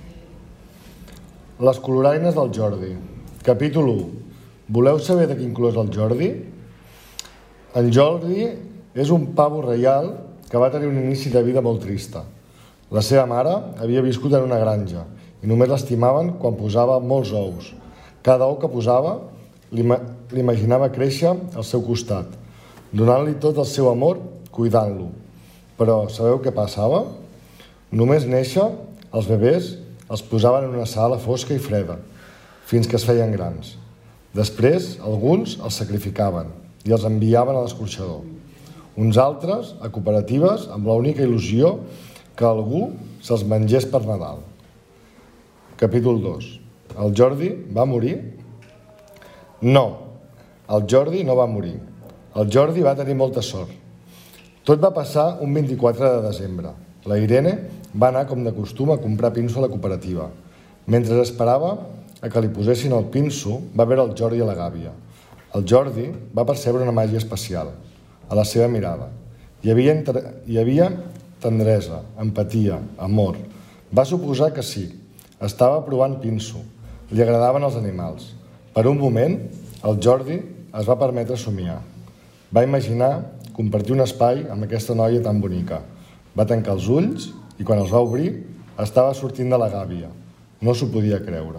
Les coloraines del Jordi. Capítol u. Voleu saber de quin color és el Jordi? En Jordi és un pavo reial que va tenir un inici de vida molt trista. La seva mare havia viscut en una granja i només l'estimaven quan posava molts ous. Cada ou que posava l'imaginava créixer al seu costat, donant-li tot el seu amor, cuidant-lo. Però sabeu què passava? Només néixer, els bebès els posaven en una sala fosca i freda, fins que es feien grans. Després, alguns els sacrificaven i els enviaven a l'escorxador. Uns altres a cooperatives amb l'única il·lusió que algú se'ls mengés per Nadal. Capítol dos. El Jordi va morir? No, el Jordi no va morir. El Jordi va tenir molta sort. Tot va passar un vint-i-quatre de desembre. La Irene va anar com de costum a comprar pinso a la cooperativa. Mentre esperava a que li posessin el pinso, va veure el Jordi a la gàbia. El Jordi va percebre una màgia especial a la seva mirada. Hi havia, hi havia tendresa, empatia, amor. Va suposar que sí. Estava provant pinso. Li agradaven els animals. Per un moment, el Jordi es va permetre somiar. Va imaginar compartir un espai amb aquesta noia tan bonica. Va tancar els ulls i quan els va obrir estava sortint de la gàbia. No s'ho podia creure.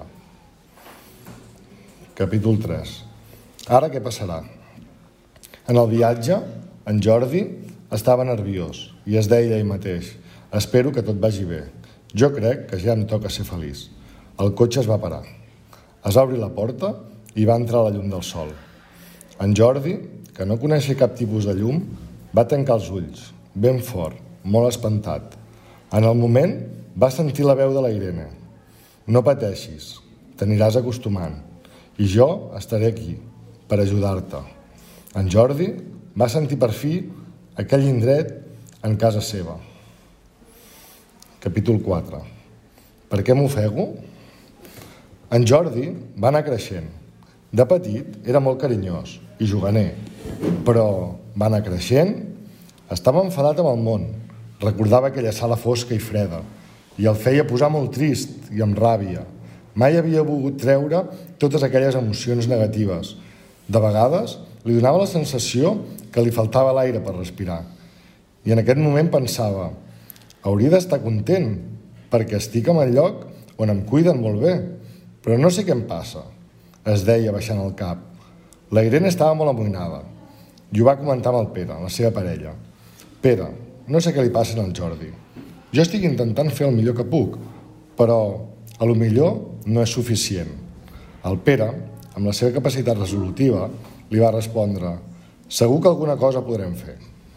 Capítol tres. Ara què passarà? En el viatge, en Jordi estava nerviós i es deia ell mateix: espero que tot vagi bé. Jo crec que ja em toca ser feliç. El cotxe es va parar. Es va obrir la porta i va entrar la llum del sol. En Jordi, que no coneixia cap tipus de llum, va tancar els ulls, ben fort, molt espantat. En el moment va sentir la veu de la Irene. No pateixis, t'aniràs acostumant i jo estaré aquí per ajudar-te. En Jordi va sentir per fi aquell indret en casa seva. Capítol quatre. Per què m'ofego? En Jordi va anar creixent. De petit era molt carinyós i juganer, però va anar creixent Estava enfadat amb el món. Recordava aquella sala fosca i freda i el feia posar molt trist i amb ràbia. Mai havia volgut treure totes aquelles emocions negatives. De vegades li donava la sensació que li faltava l'aire per respirar. I en aquest moment pensava: hauria d'estar content perquè estic en el lloc on em cuiden molt bé, però no sé què em passa, es deia baixant el cap. La Irene estava molt amoïnada i ho va comentar amb el Pere, la seva parella. Pere, no sé què li passa al Jordi. Jo estic intentant fer el millor que puc, però a lo millor no és suficient. El Pere, amb la seva capacitat resolutiva, li va respondre: segur que alguna cosa podrem fer.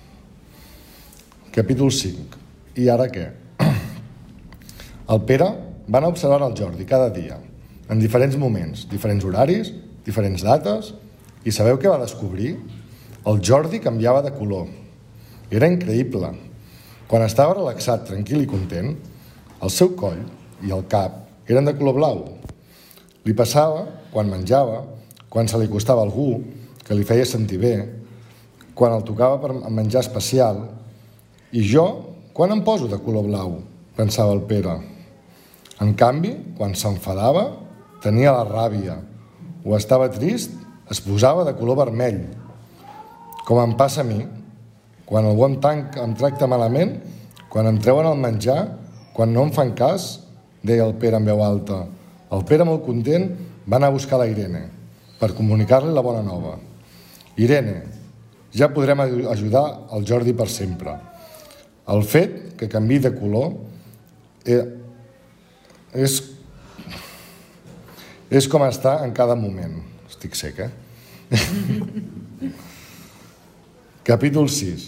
Capítol cinc. I ara què? El Pere va anar observant el Jordi cada dia, en diferents moments, diferents horaris, diferents dates, i sabeu què va descobrir? El Jordi canviava de color. Era increïble. Quan estava relaxat, tranquil i content, el seu coll i el cap eren de color blau. Li passava quan menjava, quan se li acostava algú, que li feia sentir bé, quan el tocava per menjar especial. I jo, quan em poso de color blau? Pensava el Pere. En canvi, quan s'enfadava, tenia la ràbia, o estava trist, es posava de color vermell. Com em passa a mi, quan algú em, tanc, em tracta malament, quan em treuen el menjar, quan no em fan cas, deia el Pere en veu alta. El Pere, molt content, va anar a buscar la Irene per comunicar-li la bona nova. Irene, ja podrem ajudar el Jordi per sempre. El fet que canviï de color eh, és, és com està en cada moment. Estic sec, eh? Capítol sis.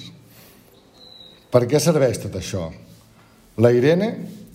Per què serveix tot això? La Irene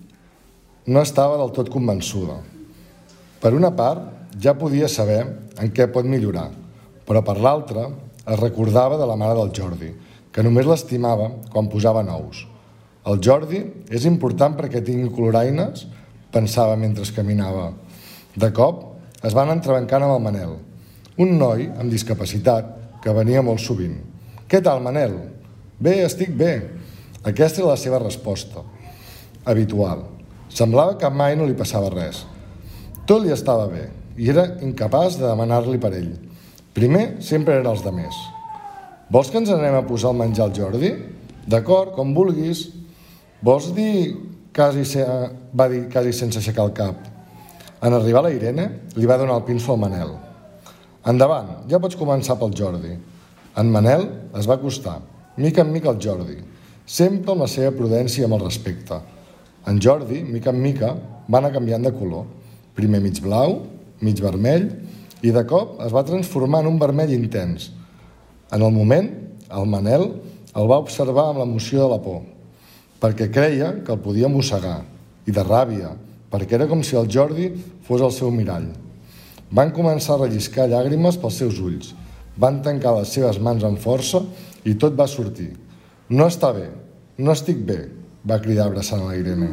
no estava del tot convençuda. Per una part, ja podia saber en què pot millorar, però per l'altra es recordava de la mare del Jordi, que només l'estimava quan posava nous. El Jordi és important perquè tingui coloraines, pensava mentre caminava. De cop es van entrebancant amb el Manel, un noi amb discapacitat que venia molt sovint. Què tal, Manel? Bé, estic bé. Aquesta era la seva resposta habitual. Semblava que mai no li passava res. Tot li estava bé i era incapaç de demanar-li per ell. Primer sempre eren els demés. Vols que ens anem a posar el menjar al Jordi? D'acord, com vulguis. Vols dir quasi se... va dir quasi sense aixecar el cap. En arribar la Irene, li va donar el pinso al Manel. Endavant, ja pots començar pel Jordi. En Manel es va acostar, mica en mica al Jordi, sempre amb la seva prudència i amb el respecte. En Jordi, mica en mica, va anar canviant de color. Primer mig blau, mig vermell, i de cop es va transformar en un vermell intens. En el moment, el Manel el va observar amb l'emoció de la por, perquè creia que el podia mossegar, i de ràbia, perquè era com si el Jordi fos el seu mirall. Van començar a relliscar llàgrimes pels seus ulls, van tancar les seves mans amb força i tot va sortir. No està bé, no estic bé, va cridar abraçant a la Irene.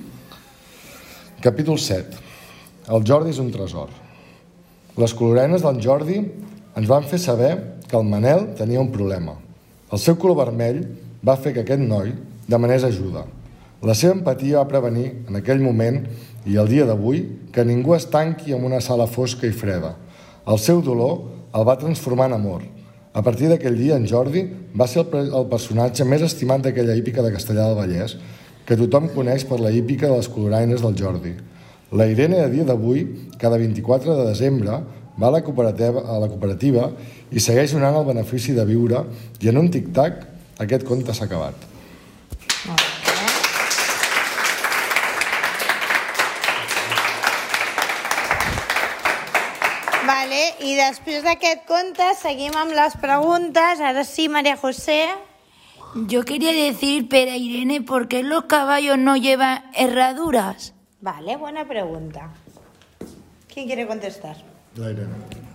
Capítol set. El Jordi és un tresor. Les coloreines del Jordi ens van fer saber que el Manel tenia un problema. El seu color vermell va fer que aquest noi demanés ajuda. La seva empatia va prevenir en aquell moment i el dia d'avui que ningú es tanqui en una sala fosca i freda. El seu dolor el va transformar en amor. A partir d'aquell dia, en Jordi va ser el, el personatge més estimat d'aquella hípica de Castellar del Vallès, que tothom coneix per la hípica de les coloraines del Jordi. La Irene, a dia d'avui, cada vint-i-quatre de desembre, va a la cooperativa, a la cooperativa i segueix donant el benefici de viure, i en un tic-tac aquest conte s'ha acabat. Vale, i després d'aquest conte seguim amb les preguntes. Ara sí, María José. Yo quería decir, Pere, Irene, ¿por qué los caballos no llevan herraduras? Vale, buena pregunta. ¿Quién quiere contestar? La Irene.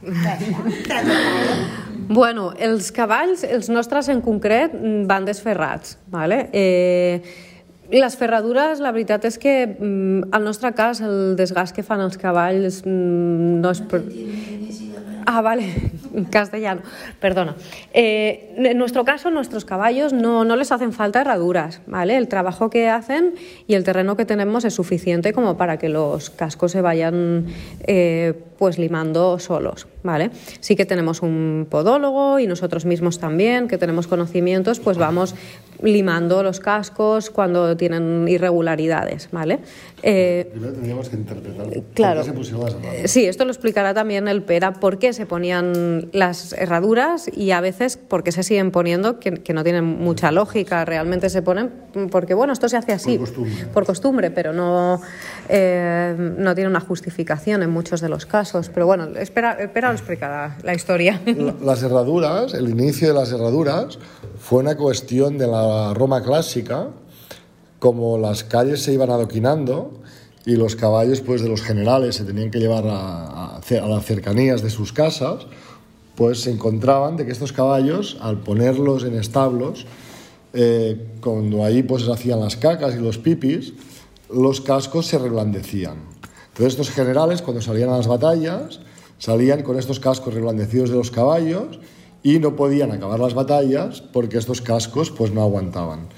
Bueno, els cavalls, els nostres en concret, van desferrats. Vale? Eh, les ferradures, la veritat és que al nostre cas el desgast que fan els cavalls no és... Ah, vale, en castellano, perdona. Eh, en nuestro caso, nuestros caballos no, no les hacen falta herraduras, ¿vale? El trabajo que hacen y el terreno que tenemos es suficiente como para que los cascos se vayan eh, pues limando solos, ¿vale? Sí que tenemos un podólogo y nosotros mismos también, que tenemos conocimientos, pues vamos limando los cascos cuando tienen irregularidades, ¿vale? Eh, Primero tendríamos que interpretar claro. por qué se pusieron las herraduras. Sí, esto lo explicará también el Pera, por qué se ponían las herraduras y a veces por qué se siguen poniendo, que, que no tienen mucha lógica, realmente se ponen porque, bueno, esto se hace así, Por costumbre. por costumbre, pero no, eh, no tiene una justificación en muchos de los casos. Pero bueno, espera, espera, os explicará la historia. La- Las herraduras, el inicio de las herraduras fue una cuestión de la Roma clásica, como las calles se iban adoquinando y los caballos pues de los generales se tenían que llevar a, a, a las cercanías de sus casas, pues se encontraban de que estos caballos, al ponerlos en establos, eh, cuando ahí pues se hacían las cacas y los pipis, los cascos se reblandecían. Entonces estos generales, cuando salían a las batallas, salían con estos cascos reblandecidos de los caballos y no podían acabar las batallas porque estos cascos pues no aguantaban.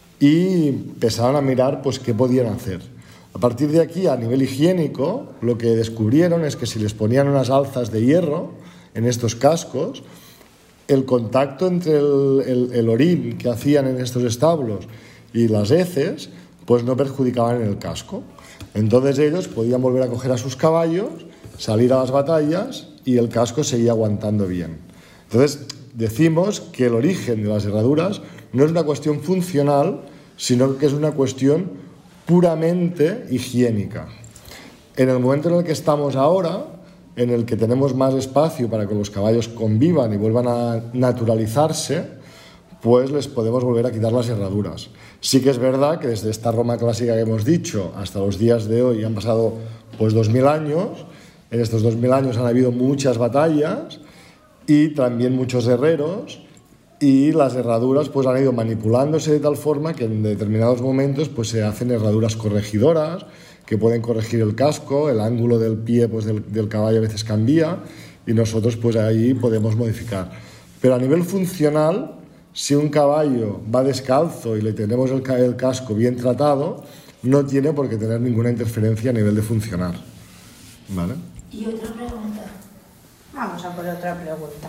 Y empezaron a mirar pues qué podían hacer. A partir de aquí, a nivel higiénico, lo que descubrieron es que si les ponían unas alzas de hierro en estos cascos, el contacto entre el, el, el orín que hacían en estos establos y las heces, pues no perjudicaban en el casco. Entonces ellos podían volver a coger a sus caballos, salir a las batallas y el casco seguía aguantando bien. Entonces decimos que el origen de las herraduras no es una cuestión funcional, sino que es una cuestión puramente higiénica. En el momento en el que estamos ahora, en el que tenemos más espacio para que los caballos convivan y vuelvan a naturalizarse, pues les podemos volver a quitar las herraduras. Sí que es verdad que desde esta Roma clásica que hemos dicho hasta los días de hoy han pasado pues dos mil años. En estos dos mil años han habido muchas batallas y también muchos herreros, y las herraduras pues han ido manipulándose de tal forma que en determinados momentos pues se hacen herraduras corregidoras que pueden corregir el casco, el ángulo del pie pues del, del caballo a veces cambia y nosotros pues ahí podemos modificar. Pero a nivel funcional, si un caballo va descalzo y le tenemos el, ca- el casco bien tratado, no tiene por qué tener ninguna interferencia a nivel de funcionar. ¿Vale? Y otra pregunta. Vamos a por otra pregunta.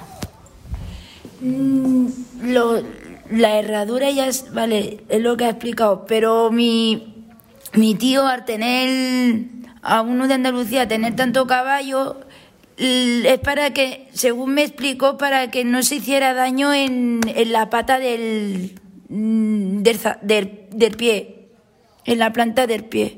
Mm, lo, la herradura ya es, vale, es lo que ha explicado, pero mi, mi tío al tener, a uno de Andalucía, tener tanto caballo, l- es para que, según me explicó, para que no se hiciera daño en, en la pata del, mm, del, za- del, del pie, en la planta del pie.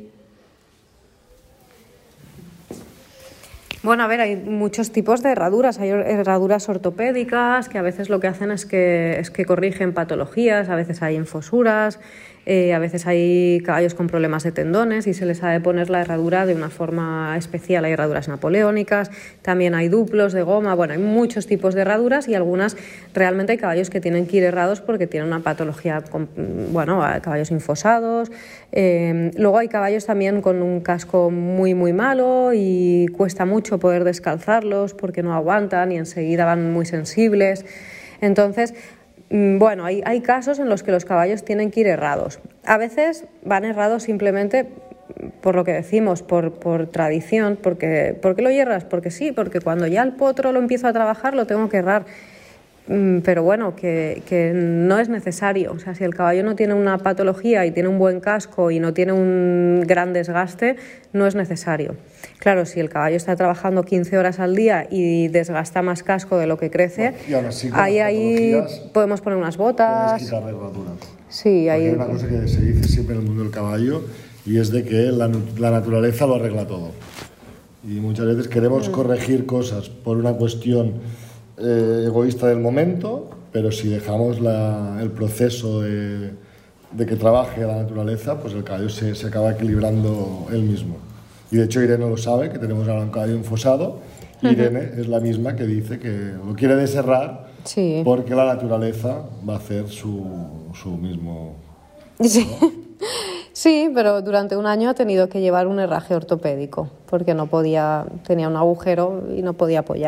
Bueno, a ver, hay muchos tipos de herraduras. Hay herraduras ortopédicas que a veces lo que hacen es que, es que corrigen patologías, a veces hay enfosuras, eh, a veces hay caballos con problemas de tendones y se les ha de poner la herradura de una forma especial. Hay herraduras napoleónicas, también hay duplos de goma, bueno, hay muchos tipos de herraduras y algunas realmente hay caballos que tienen que ir herrados porque tienen una patología, con, bueno, hay caballos infosados. Eh, luego hay caballos también con un casco muy, muy malo y cuesta mucho poder descalzarlos porque no aguantan y enseguida van muy sensibles. Entonces, bueno, hay, hay casos en los que los caballos tienen que ir herrados. A veces van herrados simplemente por lo que decimos, por, por tradición. Porque, ¿por qué lo hierras? Porque sí, porque cuando ya el potro lo empiezo a trabajar lo tengo que herrar. Pero bueno, que, que no es necesario. O sea, si el caballo no tiene una patología y tiene un buen casco y no tiene un gran desgaste, no es necesario. Claro, si el caballo está trabajando quince horas al día y desgasta más casco de lo que crece, Y ahora sí, con ahí, las ahí patologías podemos poner unas botas. puedes quitar la herradura. Sí, Porque hay hay una cosa que se dice siempre en el mundo del caballo y es de que la, la naturaleza lo arregla todo. Y muchas veces queremos corregir cosas por una cuestión eh, egoísta del momento, pero si dejamos la, el proceso de, de que trabaje la naturaleza, pues el caballo se, se acaba equilibrando él mismo. Y de hecho Irene lo sabe, que tenemos ahora un caballo enfosado. Irene uh-huh. es la misma que dice que lo quiere desherrar sí. porque la naturaleza va a hacer su, su mismo... Sí. Sí, pero durante un año ha tenido que llevar un herraje ortopédico porque no podía, tenía un agujero y no podía apoyar.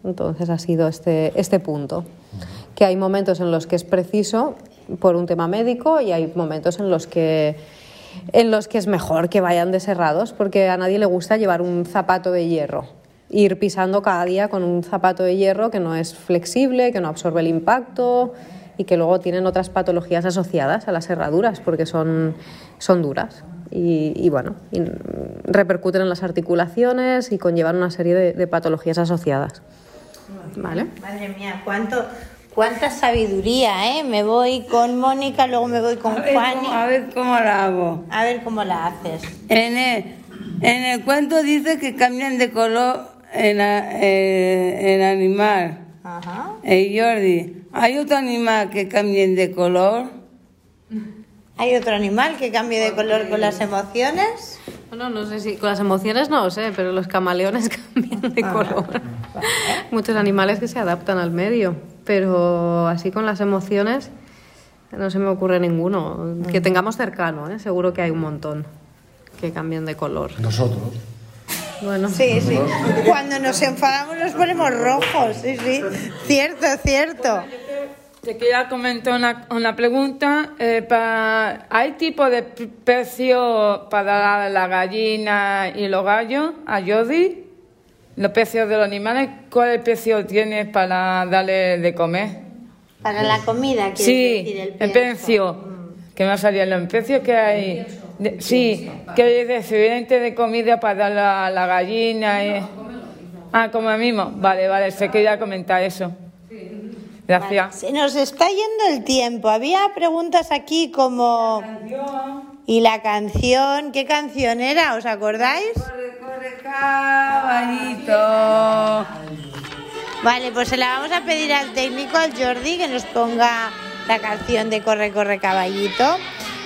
Entonces ha sido este, este punto, que hay momentos en los que es preciso por un tema médico y hay momentos en los que, en los que es mejor que vayan desherrados, porque a nadie le gusta llevar un zapato de hierro, ir pisando cada día con un zapato de hierro que no es flexible, que no absorbe el impacto y que luego tienen otras patologías asociadas a las herraduras porque son, son duras y, y bueno, y repercuten en las articulaciones y conllevan una serie de, de patologías asociadas. ¿Vale? Madre mía, cuánto, cuánta sabiduría, ¿eh? Me voy con Mónica, luego me voy con a ver, Juan. cómo, a ver cómo la hago. A ver cómo la haces. En el, en el cuento dice que cambian de color el, el, el animal. Ajá. El Jordi, ¿hay otro animal que cambien de color? ¿Hay otro animal que cambie de color con las emociones? Bueno, no sé si con las emociones no lo sé, pero los camaleones cambian de color. Muchos animales que se adaptan al medio, pero así con las emociones no se me ocurre ninguno. Que tengamos cercano, ¿eh? Seguro que hay un montón que cambian de color. Nosotros. Bueno. Sí, sí. Cuando nos enfadamos nos ponemos rojos, sí, sí. Cierto, cierto. Te quería comentar una, una pregunta. Eh, para, ¿Hay tipo de precio para la gallina y los gallos, a Jordi? ¿Los precios de los animales? ¿Cuál precio tienes para darle de comer? Para la comida, ¿quieres sí, decir? El el precio. Que me ha salido el precio que hay. De, sí, que hay diferente de comida para dar a la gallina. Y, ah, como el mismo. Vale, vale, se quería comentar eso. Gracias. Vale. Se nos está yendo el tiempo. Había preguntas aquí como... ¿Y la canción? ¿Qué canción era? ¿Os acordáis? Corre, corre, caballito. Vale, pues se la vamos a pedir al técnico, al Jordi, que nos ponga la canción de Corre, corre, caballito.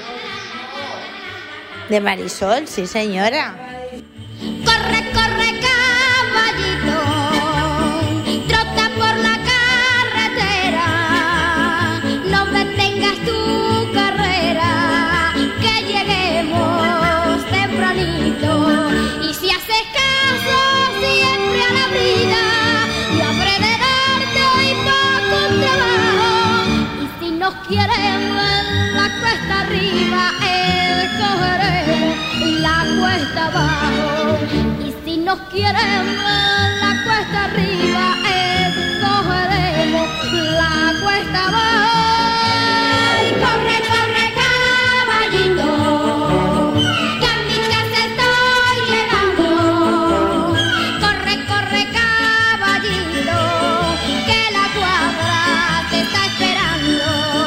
De Marisol, sí señora. Corre, corre, caballito, trota por la carretera, no detengas tu carrera, que lleguemos tempranito. Y si haces caso siempre a la vida, y aprenderarte y poco trabajo. Y si nos queremos en la cuesta arriba, escogeremos la cuesta abajo. Y si nos queremos la cuesta arriba, escogeremos la cuesta abajo. Y corre, corre, caballito, que a mi casa estoy llegando. Corre, corre, caballito, que la cuadra te está esperando.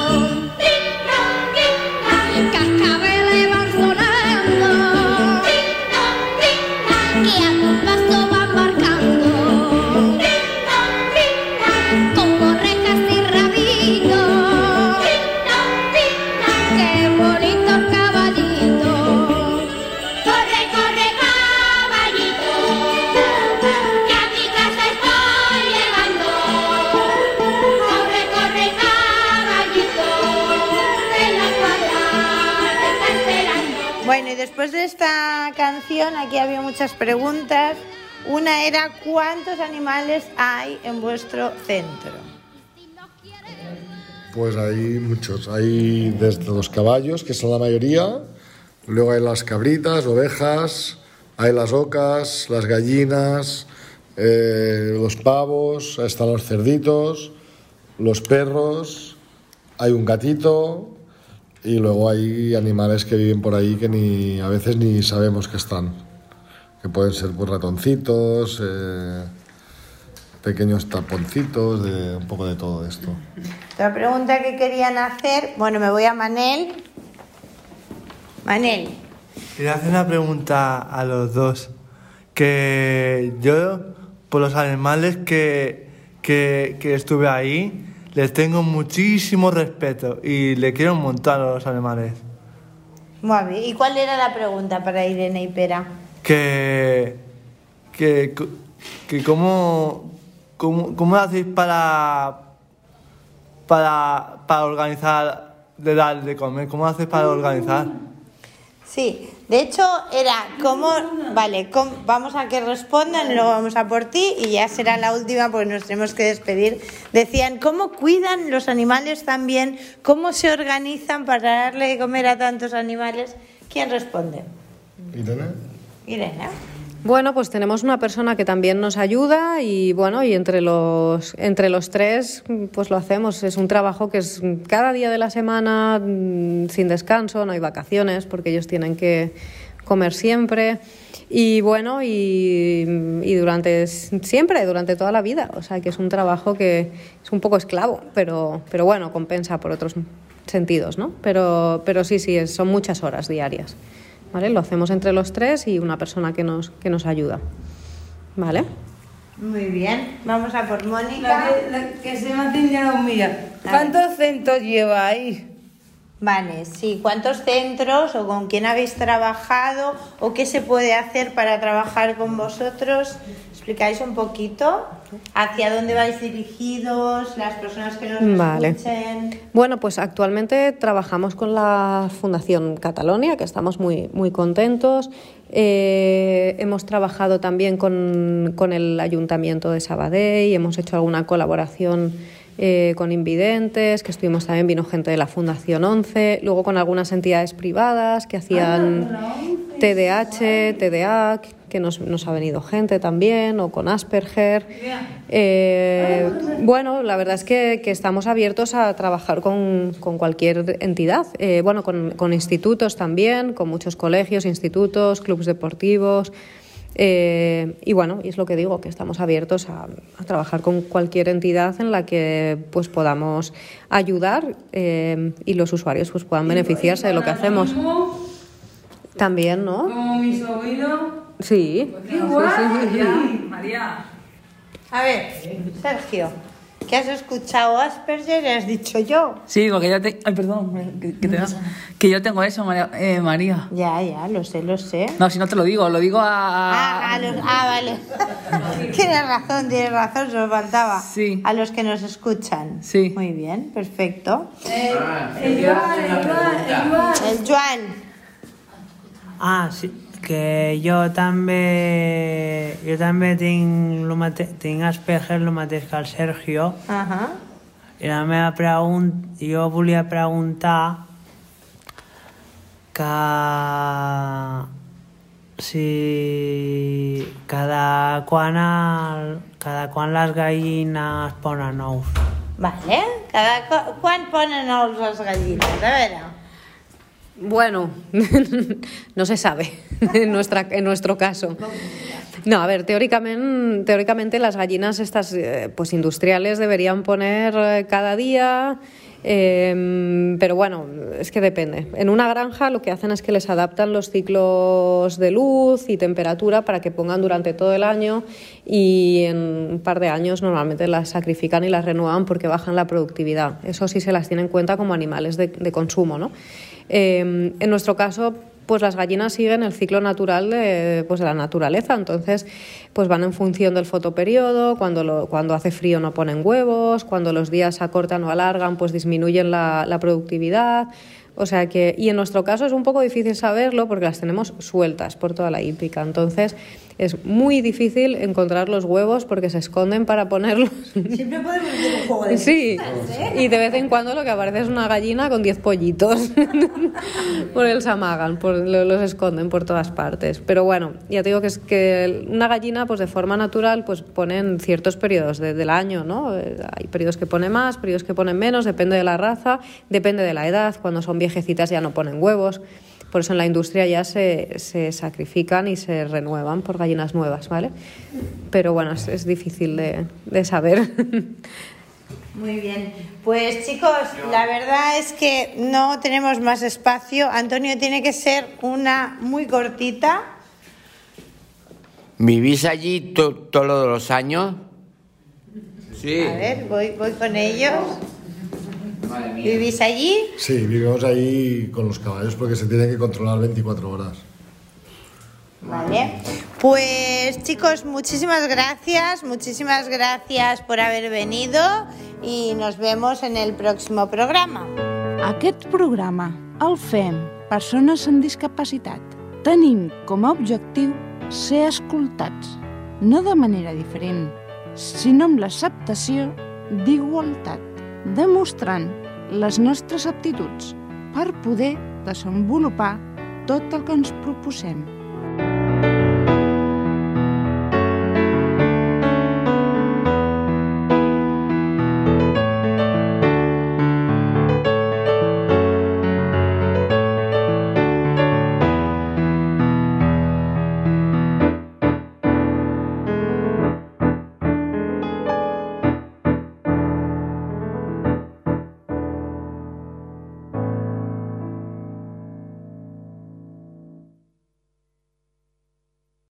Cascabeles van sonando, que a tu paso van marcando, como rejas y rabitos, qué bonitos caballitos. Corre, corre, caballito, que a mi casa estoy llegando. Corre, corre, caballito, que la cuadra te está esperando. Bueno, y después de esta canción, aquí había muchas preguntas. Una era, ¿cuántos animales hay en vuestro centro? Pues hay muchos. Hay desde los caballos, que son la mayoría, luego hay las cabritas, ovejas, hay las ocas, las gallinas, eh, los pavos, están los cerditos, los perros, hay un gatito y luego hay animales que viven por ahí que ni a veces ni sabemos que están, que pueden ser pues ratoncitos, eh, pequeños taponcitos, de un poco de todo esto. Otra pregunta que querían hacer, bueno, me voy a Manel. Manel. Quería hacer una pregunta a los dos. Que yo, por los animales que, que, que estuve ahí, les tengo muchísimo respeto y le quiero un montón a los animales. Muy bien. ¿Y cuál era la pregunta para Irene y Pera? Que, que, que cómo, cómo, cómo hacéis para, para, para organizar, de dar de comer, cómo hacéis para organizar. Sí, De hecho, era como... Vale, com- vamos a que respondan, luego vamos a por ti y ya será la última porque nos tenemos que despedir. Decían, ¿cómo cuidan los animales también? ¿Cómo se organizan para darle de comer a tantos animales? ¿Quién responde? Irene. Irene. Bueno, pues tenemos una persona que también nos ayuda y bueno, y entre los entre los tres pues lo hacemos. Es un trabajo que es cada día de la semana, sin descanso, no hay vacaciones porque ellos tienen que comer siempre y bueno, y, y durante siempre, durante toda la vida. O sea, que es un trabajo que es un poco esclavo, pero pero bueno, compensa por otros sentidos, ¿no? Pero pero sí, sí, es, son muchas horas diarias. ¿Vale? Lo hacemos entre los tres y una persona que nos, que nos ayuda. ¿Vale? Muy bien. Vamos a por Mónica. La que, la que se me hacen ya los míos. ¿Cuántos centros lleváis? Vale, sí. ¿Cuántos centros o con quién habéis trabajado o qué se puede hacer para trabajar con vosotros? ¿Explicáis un poquito? ¿Hacia dónde vais dirigidos? Las personas que nos Vale. escuchen. Bueno, pues actualmente trabajamos con la Fundación Catalonia, que estamos muy, muy contentos. Eh, hemos trabajado también con, con el Ayuntamiento de Sabadell, hemos hecho alguna colaboración eh, con invidentes, que estuvimos también, vino gente de la Fundación once, luego con algunas entidades privadas que hacían T D A H, T D A, que nos, nos ha venido gente también, o con Asperger. Eh, bueno, la verdad es que, que estamos abiertos a trabajar con, con cualquier entidad, eh, bueno, con, con institutos también, con muchos colegios, institutos, clubes deportivos. Eh, y bueno, y es lo que digo, que estamos abiertos a, a trabajar con cualquier entidad en la que pues podamos ayudar eh, y los usuarios pues puedan beneficiarse de lo que hacemos. También, ¿no? Como mi sobrino. Sí. ¡Qué guay! María. A ver, Sergio, ¿qué has escuchado Asperger y has dicho yo? Sí, porque yo te... Ay, perdón, que, que, te... que yo tengo eso, María, eh, María. Ya, ya, lo sé, lo sé. No, si no te lo digo, lo digo a... Ah, a los... ah vale. Tienes razón, tienes razón, se nos faltaba. Sí. A los que nos escuchan. Sí. Muy bien, perfecto. Eh, el Joan, el Joan, el Joan. El Joan. Ah, sí, que jo també, jo també tinc, lo mate, tinc Asperger el mateix que el Sergio. Ajá. I la meva pregunta, jo volia preguntar que si cada quan, el, cada quan les gallines ponen ous. Vale. Cada, quan ponen ous les gallines? A veure. Bueno, no se sabe en, nuestra, en nuestro caso. No, a ver, teóricamente, teóricamente las gallinas estas eh, pues industriales deberían poner eh, cada día, eh, pero bueno, es que depende. En una granja lo que hacen es que les adaptan los ciclos de luz y temperatura para que pongan durante todo el año y en un par de años normalmente las sacrifican y las renuevan porque bajan la productividad. Eso sí se las tiene en cuenta como animales de, de consumo, ¿no? Eh, en nuestro caso, pues las gallinas siguen el ciclo natural de, pues de la naturaleza, entonces pues van en función del fotoperiodo, cuando, lo, cuando hace frío no ponen huevos, cuando los días se acortan o alargan pues disminuyen la, la productividad. O sea que, y en nuestro caso es un poco difícil saberlo porque las tenemos sueltas por toda la hípica, entonces es muy difícil encontrar los huevos porque se esconden para ponerlos. Siempre podemos hacer un juego de Sí, pistas, ¿eh? y de vez en cuando lo que aparece es una gallina con diez pollitos. Porque los amagan, por, los esconden por todas partes. Pero bueno, ya te digo que es que una gallina, pues de forma natural, pues pone en ciertos periodos de, del año, ¿no? Hay periodos que pone más, periodos que ponen menos, depende de la raza, depende de la edad. Cuando son viejecitas ya no ponen huevos. Por eso en la industria ya se, se sacrifican y se renuevan por gallinas nuevas, ¿vale? Pero bueno, es, es difícil de, de saber. Muy bien. Pues chicos, la verdad es que no tenemos más espacio. Antonio, tiene que ser una muy cortita. ¿Vivís allí to- todos los años? Sí. A ver, voy, voy con ellos. Madre mía. ¿Vivís allí? Sí, vivimos ahí con los caballos porque se tienen que controlar veinticuatro horas. Vale. Pues chicos, muchísimas gracias, muchísimas gracias por haber venido y nos vemos en el próximo programa. Aquest programa el fem persones amb discapacitat. Tenim com a objectiu ser escoltats, no de manera diferent, sinó amb l'acceptació d'igualtat, demostrant les nostres aptituds per poder desenvolupar tot el que ens proposem.